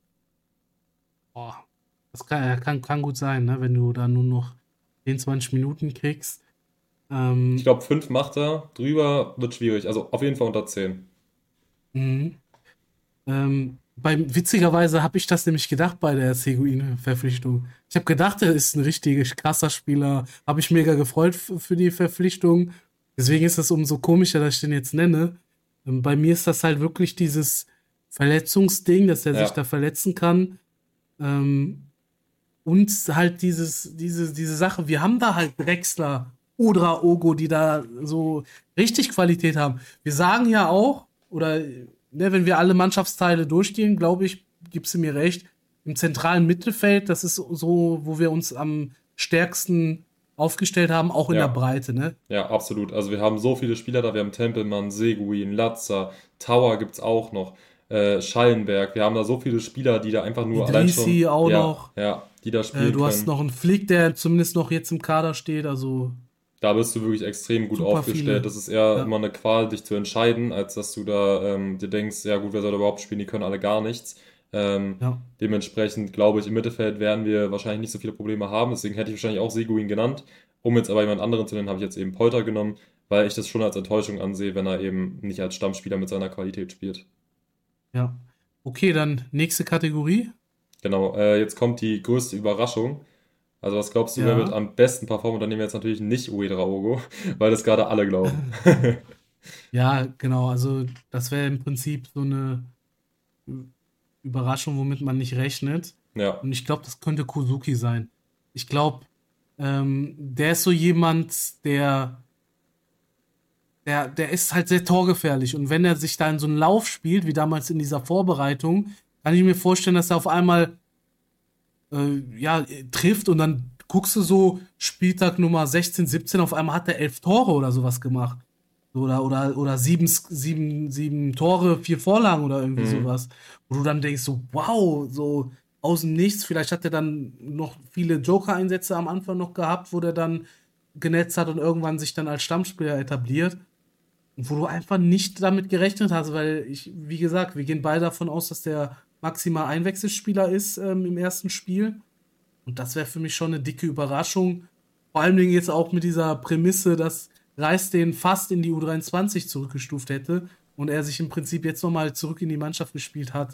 Boah, das kann, ja, kann, kann gut sein, ne? Wenn du da nur noch zehn, zwanzig Minuten kriegst. Ich Ähm, glaube, fünf macht er, drüber wird schwierig. Also auf jeden Fall unter zehn. mhm. Ähm, beim, witzigerweise habe ich das nämlich gedacht bei der Seguin-Verpflichtung. Ich habe gedacht, er ist ein richtig krasser Spieler. Habe ich mega gefreut f- für die Verpflichtung. Deswegen ist es umso komischer, dass ich den jetzt nenne. Ähm, bei mir ist das halt wirklich dieses Verletzungsding, dass er sich Ja, da verletzen kann. Ähm, und halt dieses, diese, diese Sache. Wir haben da halt Drexler, Udra, Ogo, die da so richtig Qualität haben. Wir sagen ja auch, oder ne, wenn wir alle Mannschaftsteile durchgehen, glaube ich, gibst du mir recht, im zentralen Mittelfeld, das ist so, wo wir uns am stärksten aufgestellt haben, auch in der ja. Breite, ne? Ja, absolut. Also wir haben so viele Spieler da. Wir haben Tempelmann, Seguin, Latza, Tower gibt's auch noch, äh, Schallenberg. Wir haben da so viele Spieler, die da einfach nur allein schon, Idrissi auch ja, noch. ja, die da Äh, spielen du hast können. noch einen Flick, der zumindest noch jetzt im Kader steht, also Da bist du wirklich extrem gut super aufgestellt. viele. Das ist eher Ja, immer eine Qual, dich zu entscheiden, als dass du da ähm, dir denkst, ja gut, wer soll da überhaupt spielen? Die können alle gar nichts. Ähm, ja. dementsprechend glaube ich, im Mittelfeld werden wir wahrscheinlich nicht so viele Probleme haben. Deswegen hätte ich wahrscheinlich auch Seguin genannt. Um jetzt aber jemand anderen zu nennen, habe ich jetzt eben Polter genommen, weil ich das schon als Enttäuschung ansehe, wenn er eben nicht als Stammspieler mit seiner Qualität spielt. Ja. Okay, dann nächste Kategorie. Genau, äh, jetzt kommt die größte Überraschung. Also was glaubst du, wer wird Ja. am besten performen? Und dann nehmen wir jetzt natürlich nicht Uedraogo, weil das gerade alle glauben. Ja, genau. Also, das wäre im Prinzip so eine Überraschung, womit man nicht rechnet. Ja, Und ich glaube, das könnte Kozuki sein. Ich glaube, ähm, der ist so jemand, der, der, der ist halt sehr torgefährlich. Und wenn er sich da in so einen Lauf spielt, wie damals in dieser Vorbereitung, kann ich mir vorstellen, dass er auf einmal äh, ja, trifft und dann guckst du so, Spieltag Nummer sechzehn, siebzehn, auf einmal hat er elf Tore oder sowas gemacht. Oder, oder, oder sieben, sieben, sieben Tore, vier Vorlagen oder irgendwie mhm. sowas. Wo du dann denkst, so, wow, so aus dem Nichts. Vielleicht hat er dann noch viele Joker-Einsätze am Anfang noch gehabt, wo der dann genetzt hat und irgendwann sich dann als Stammspieler etabliert. Und wo du einfach nicht damit gerechnet hast, weil ich, wie gesagt, wir gehen beide davon aus, dass der maximal Einwechselspieler ist ähm, im ersten Spiel. Und das wäre für mich schon eine dicke Überraschung. Vor allen Dingen jetzt auch mit dieser Prämisse, dass Reis den fast in die U dreiundzwanzig zurückgestuft hätte und er sich im Prinzip jetzt nochmal zurück in die Mannschaft gespielt hat.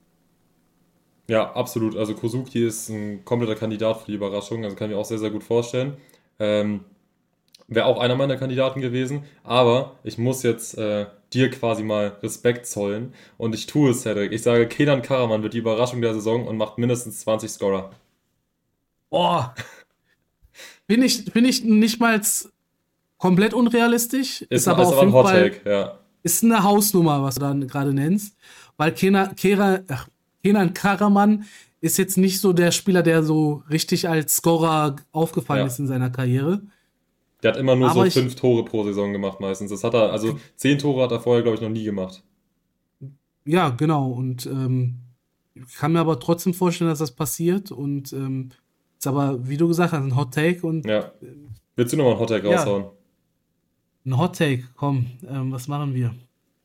Ja, absolut. Also Kozuki ist ein kompletter Kandidat für die Überraschung. Also kann ich mir auch sehr, sehr gut vorstellen. Ähm, Wäre auch einer meiner Kandidaten gewesen. Aber ich muss jetzt äh, dir quasi mal Respekt zollen. Und ich tue es, Cedric. Ich sage, Kenan Karaman wird die Überraschung der Saison und macht mindestens zwanzig Scorer. Boah, bin ich, bin ich nicht mal komplett unrealistisch, Ist, ist ein- aber ist auf aber ein jeden Hot Fall, Take, ja. ist eine Hausnummer, was du dann gerade nennst. Weil Kenan, Kera, ach, Kenan Karaman ist jetzt nicht so der Spieler, der so richtig als Scorer aufgefallen Ja. ist in seiner Karriere. Der hat immer nur so Aber ich, fünf Tore pro Saison gemacht meistens. Das hat er, also zehn Tore hat er vorher, glaube ich, noch nie gemacht. ja, genau. Und ähm, ich kann mir aber trotzdem vorstellen, dass das passiert. Und ähm, ist aber, wie du gesagt hast, ein Hot Take. Und Ja. Willst du nochmal einen Hot Take ja, raushauen? ein Hot Take, komm, ähm, was machen wir?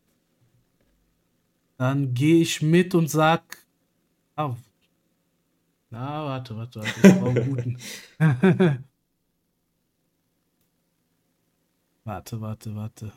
Dann gehe ich mit und sag, ah, na, warte, warte, warte, ich brauche einen guten. Warte, warte, warte.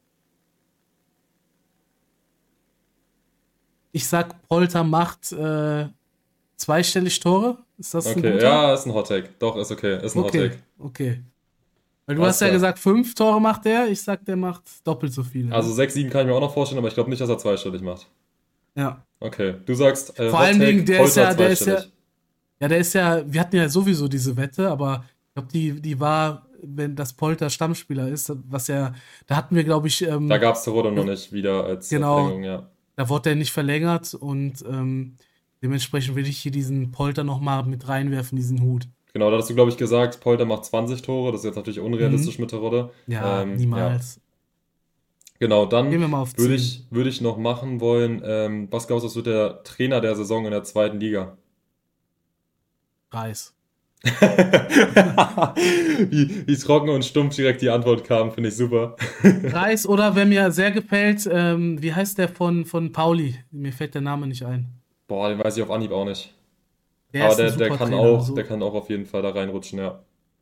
Ich sag, Polter macht äh, zweistellig Tore. Ist das ein Okay, guter? ja, ist ein Hot Take. Doch, ist okay, ist ein Hot Okay, Take. okay. Weil du Alles hast ja klar. gesagt, fünf Tore macht er. Ich sag, der macht doppelt so viele, Also ne? sechs, sieben kann ich mir auch noch vorstellen, aber ich glaube nicht, dass er zweistellig macht. Ja. Okay, du sagst äh, Vor Hot allen Dingen, Take, der ist Polter ja, der ist ja, zweistellig. ja, der ist ja, wir hatten ja sowieso diese Wette, aber ich glaube, die, die war, wenn das Polter Stammspieler ist, was ja, da hatten wir, glaube ich, Da ähm, gab es Terodde noch nicht wieder als äh, genau, Verlängerung, ja. da wurde er nicht verlängert und ähm, dementsprechend will ich hier diesen Polter nochmal mit reinwerfen, diesen Hut. Genau, da hast du, glaube ich, gesagt, Polter macht zwanzig Tore. Das ist jetzt natürlich unrealistisch Mhm. mit Terodde. Ja, Ähm, ja, niemals. genau, dann Gehen wir mal auf würde zehn. ich, würde ich noch machen wollen, ähm, was glaubst du, was wird der Trainer der Saison in der zweiten Liga? Reis. wie, wie trocken und stumpf direkt die Antwort kam, finde ich super. Reis oder wer mir sehr gefällt, ähm, wie heißt der von, von Pauli? Mir fällt der Name nicht ein. Boah, den weiß ich auf Anhieb auch nicht. Der Aber ist ein der, der super kann Trainer. auch, der Also kann auch auf jeden Fall da reinrutschen, ja.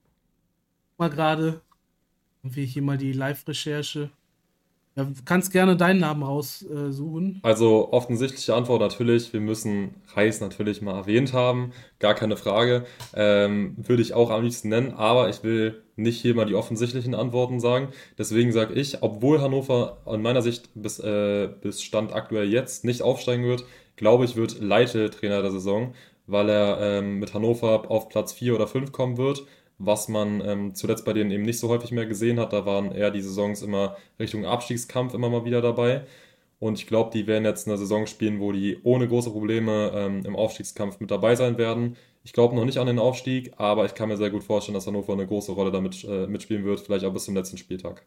mal gerade, wie hier mal die Live-Recherche. Ja, du kannst gerne deinen Namen raussuchen. Also offensichtliche Antwort natürlich, wir müssen Reis natürlich mal erwähnt haben, gar keine Frage. Ähm, würde ich auch am liebsten nennen, aber ich will nicht hier mal die offensichtlichen Antworten sagen. Deswegen sage ich, obwohl Hannover in meiner Sicht bis, äh, bis Stand aktuell jetzt nicht aufsteigen wird, glaube ich, wird Leitl Trainer der Saison, weil er ähm, mit Hannover auf Platz vier oder fünf kommen wird, was man ähm, zuletzt bei denen eben nicht so häufig mehr gesehen hat. Da waren eher die Saisons immer Richtung Abstiegskampf immer mal wieder dabei. Und ich glaube, die werden jetzt eine Saison spielen, wo die ohne große Probleme ähm, im Aufstiegskampf mit dabei sein werden. Ich glaube noch nicht an den Aufstieg, aber ich kann mir sehr gut vorstellen, dass Hannover eine große Rolle damit äh, mitspielen wird, vielleicht auch bis zum letzten Spieltag.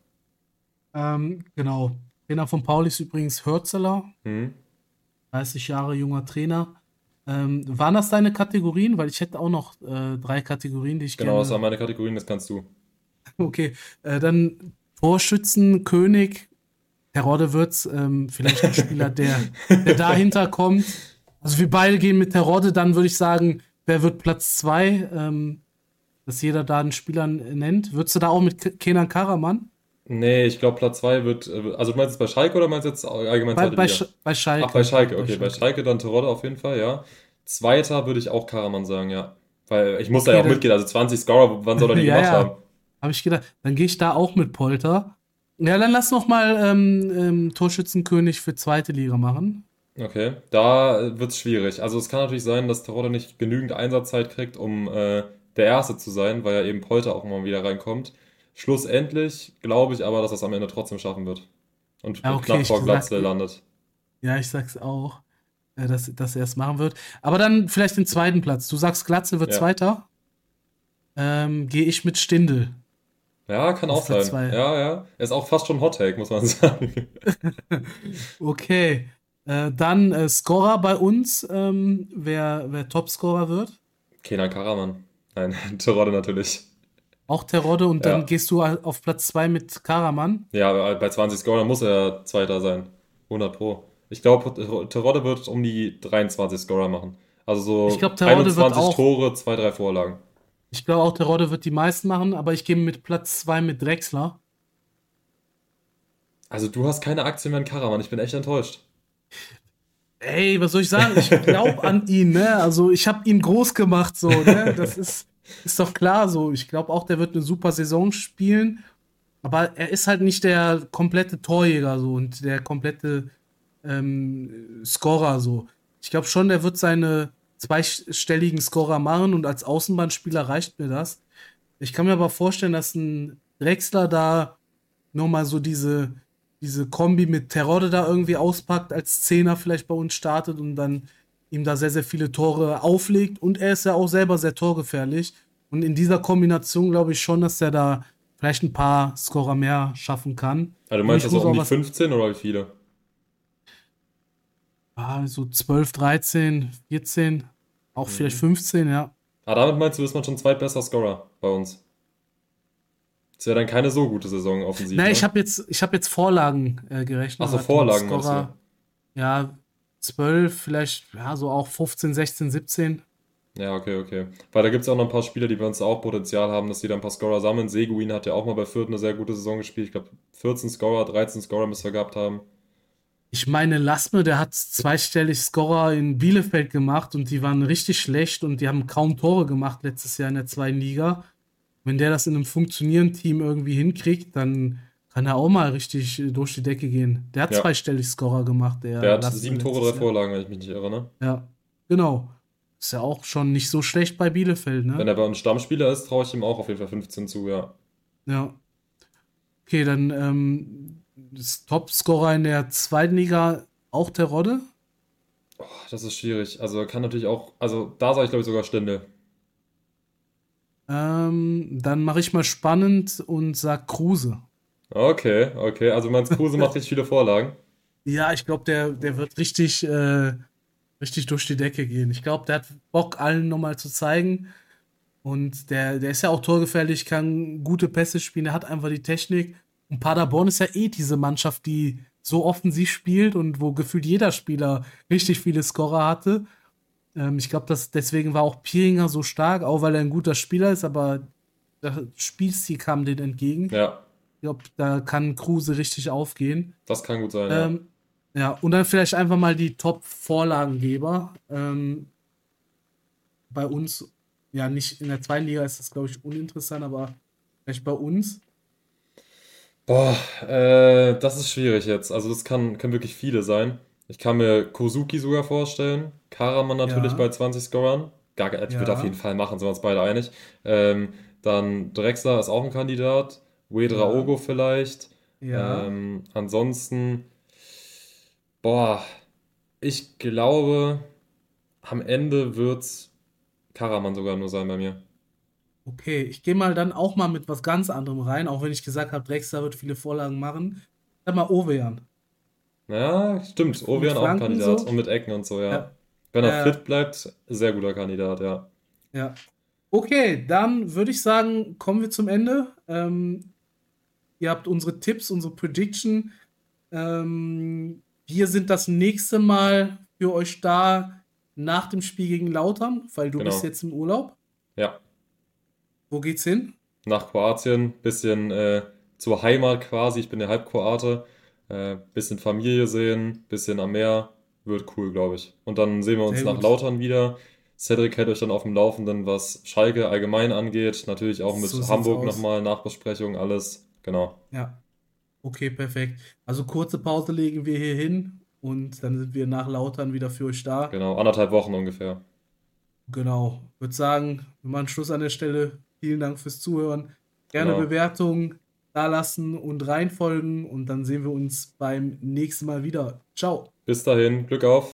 Ähm, genau. Trainer von Pauli ist übrigens Hürzeler, Mhm. dreißig Jahre junger Trainer. Ähm, waren das deine Kategorien? Weil ich hätte auch noch äh, drei Kategorien, die ich Genau, das gerne. waren meine Kategorien, das kannst du. Okay, äh, dann Torschützen, König, Terodde wird's, ähm, vielleicht ein Spieler, der, der dahinter kommt. Also wir beide gehen mit Terodde, dann würde ich sagen, wer wird Platz zwei? Ähm, dass jeder da einen Spieler nennt. Würdest du da auch mit K- Kenan Karaman? Nee, ich glaube Platz zwei wird, äh, also du meinst jetzt bei Schalke oder meinst du jetzt allgemein Bei, zweite bei, Liga? Sch bei Ach, bei Schalke. Bei, Schalke, bei okay, bei Schalke. Schalke dann Terodde auf jeden Fall, ja. Zweiter würde ich auch Karaman sagen, ja. Weil ich muss da ja Okay, auch mitgehen, dann. also zwanzig Scorer, wann soll er die Ja, gemacht haben? ja. Habe ich gedacht. Dann gehe ich da auch mit Polter. Ja, dann lass noch mal ähm, ähm, Torschützenkönig für zweite Liga machen. Okay, da wird es schwierig. Also es kann natürlich sein, dass Terodde nicht genügend Einsatzzeit kriegt, um äh, der Erste zu sein, weil ja eben Polter auch mal wieder reinkommt. Schlussendlich glaube ich aber, dass er es am Ende trotzdem schaffen wird und Ja, okay, knapp ich vor sag, Glatzel landet. ja, ich sag's auch, äh, dass, dass er es machen wird. Aber dann vielleicht den zweiten Platz. Du sagst, Glatze wird Ja. Zweiter. Ähm, gehe ich mit Stindl Ja, kann auch auf Platz sein. zwei. Ja, ja. Er ist auch fast schon Hot Take, muss man sagen. Okay. Äh, dann äh, Scorer bei uns, ähm, wer, wer Topscorer wird. Kenan Karaman. Nein, Terodde natürlich. Auch Terodde und dann Ja. gehst du auf Platz zwei mit Karaman. Ja, aber bei zwanzig Scorern muss er Zweiter sein. hundert Pro. Ich glaube, Terodde wird um die dreiundzwanzig Scorer machen. Also Ich so glaube, Terodde wird einundzwanzig auch, Tore, zwei drei Vorlagen. ich glaube auch, Terodde wird die meisten machen, aber ich gehe mit Platz zwei mit Drexler. Also du hast keine Aktien mehr in Karaman. Ich bin echt enttäuscht. Ey, was soll ich sagen? Ich glaube an ihn, ne? Also ich habe ihn groß gemacht, so, ne? Das ist, ist doch klar so. Ich glaube auch, der wird eine super Saison spielen. Aber er ist halt nicht der komplette Torjäger so und der komplette ähm, Scorer so. Ich glaube schon, der wird seine zweistelligen Scorer machen und als Außenbahnspieler reicht mir das. Ich kann mir aber vorstellen, dass ein Drexler da nochmal so diese, diese Kombi mit Terodde da irgendwie auspackt, als Zehner vielleicht bei uns startet und dann ihm da sehr, sehr viele Tore auflegt. Und er ist ja auch selber sehr torgefährlich. Und in dieser Kombination glaube ich schon, dass er da vielleicht ein paar Scorer mehr schaffen kann. Also du Und meinst ich das so muss um auch die was, fünfzehn oder wie viele? ah, so zwölf, dreizehn, vierzehn, auch vielleicht Mhm. fünfzehn, ja. Ah, damit meinst du, ist man schon zweitbester Scorer bei uns. Das wäre dann keine so gute Saison offensiv, Nein, ich ne? habe jetzt, ich habe jetzt Vorlagen äh, gerechnet, Achso, hatte mit Vorlagen meinst du? Scorer, ja, zwölf, vielleicht, ja, so auch fünfzehn, sechzehn, siebzehn. Ja, okay, okay. Weil da gibt es auch noch ein paar Spieler, die bei uns auch Potenzial haben, dass die da ein paar Scorer sammeln. Seguin hat ja auch mal bei Fürth eine sehr gute Saison gespielt. Ich glaube, vierzehn Scorer, dreizehn Scorer müsste er gehabt haben. Ich meine, Lasme, der hat zweistellig Scorer in Bielefeld gemacht und die waren richtig schlecht und die haben kaum Tore gemacht letztes Jahr in der zweiten Liga. Wenn der das in einem funktionierenden Team irgendwie hinkriegt, dann kann er auch mal richtig äh, durch die Decke gehen. Der hat Ja, zweistellig Scorer gemacht, der der hat Lasme sieben Tore, letztes drei Jahr. Vorlagen, wenn ich mich nicht irre, ne? Ja, genau. Ist ja auch schon nicht so schlecht bei Bielefeld, Wenn ne? er bei uns Stammspieler ist, traue ich ihm auch auf jeden Fall fünfzehn zu, ja. Ja. Okay, dann ähm, das Topscorer in der zweiten Liga auch Terodde. Oh, das ist schwierig. Also kann natürlich auch, also da sage ich glaube ich sogar Stindl. Ähm, dann mache ich mal spannend und sag Kruse. Okay, okay. Also meinst Kruse macht richtig viele Vorlagen? Ja, ich glaube, der, der wird richtig, äh, richtig durch die Decke gehen. Ich glaube, der hat Bock, allen nochmal zu zeigen. Und der, der ist ja auch torgefährlich, kann gute Pässe spielen, der hat einfach die Technik. Und Paderborn ist ja eh diese Mannschaft, die so offensiv spielt und wo gefühlt jeder Spieler richtig viele Scorer hatte. Ähm, ich glaube, dass deswegen war auch Piringer so stark, auch weil er ein guter Spieler ist, aber das Spielstil kam denen entgegen. Ja, Ich glaube, da kann Kruse richtig aufgehen. das kann gut sein, ja. Ähm, ja, und dann vielleicht einfach mal die Top-Vorlagengeber. Ähm, bei uns, ja, nicht in der zweiten Liga ist das, glaube ich, uninteressant, aber vielleicht bei uns. Boah, äh, das ist schwierig jetzt. Also das kann, können wirklich viele sein. Ich kann mir Kozuki sogar vorstellen. Karaman natürlich Ja, bei zwanzig Scorern. Gar, ich würde auf jeden ja, Fall machen, sind wir uns beide einig. Ähm, dann Drexler ist auch ein Kandidat. ja, Ouedraogo vielleicht. ja. Ähm, ansonsten, boah, ich glaube, am Ende wird's Karaman sogar nur sein bei mir. Okay, ich gehe mal dann auch mal mit was ganz anderem rein, auch wenn ich gesagt habe, Drexler wird viele Vorlagen machen. Sag mal Ovejan. Ja, Mit, stimmt. mit Ovejan auch ein Flanken Kandidat. so. Und mit Ecken und so, ja. Ja, Wenn er äh, fit bleibt, sehr guter Kandidat, ja. ja. Okay, dann würde ich sagen, kommen wir zum Ende. Ähm, ihr habt unsere Tipps, unsere Prediction. Ähm, wir sind das nächste Mal für euch da nach dem Spiel gegen Lautern, weil du bist Genau. jetzt im Urlaub. Ja. Wo geht's hin? Nach Kroatien, bisschen äh, zur Heimat quasi. Ich bin ja Halbkroate. Äh, bisschen Familie sehen, bisschen am Meer. Wird cool, glaube ich. Und dann sehen wir uns Sehr nach gut. Lautern wieder. Cedric hält euch dann auf dem Laufenden, was Schalke allgemein angeht. Natürlich auch So mit sieht's Hamburg aus. nochmal, Nachbesprechung, alles. Genau. Ja, okay, perfekt. Also kurze Pause legen wir hier hin und dann sind wir nach Lautern wieder für euch da. Genau. Anderthalb Wochen ungefähr. Genau. Würde sagen, wir machen Schluss an der Stelle. Vielen Dank fürs Zuhören. Gerne Genau. Bewertung da lassen und reinfolgen und dann sehen wir uns beim nächsten Mal wieder. Ciao. Bis dahin, Glück auf.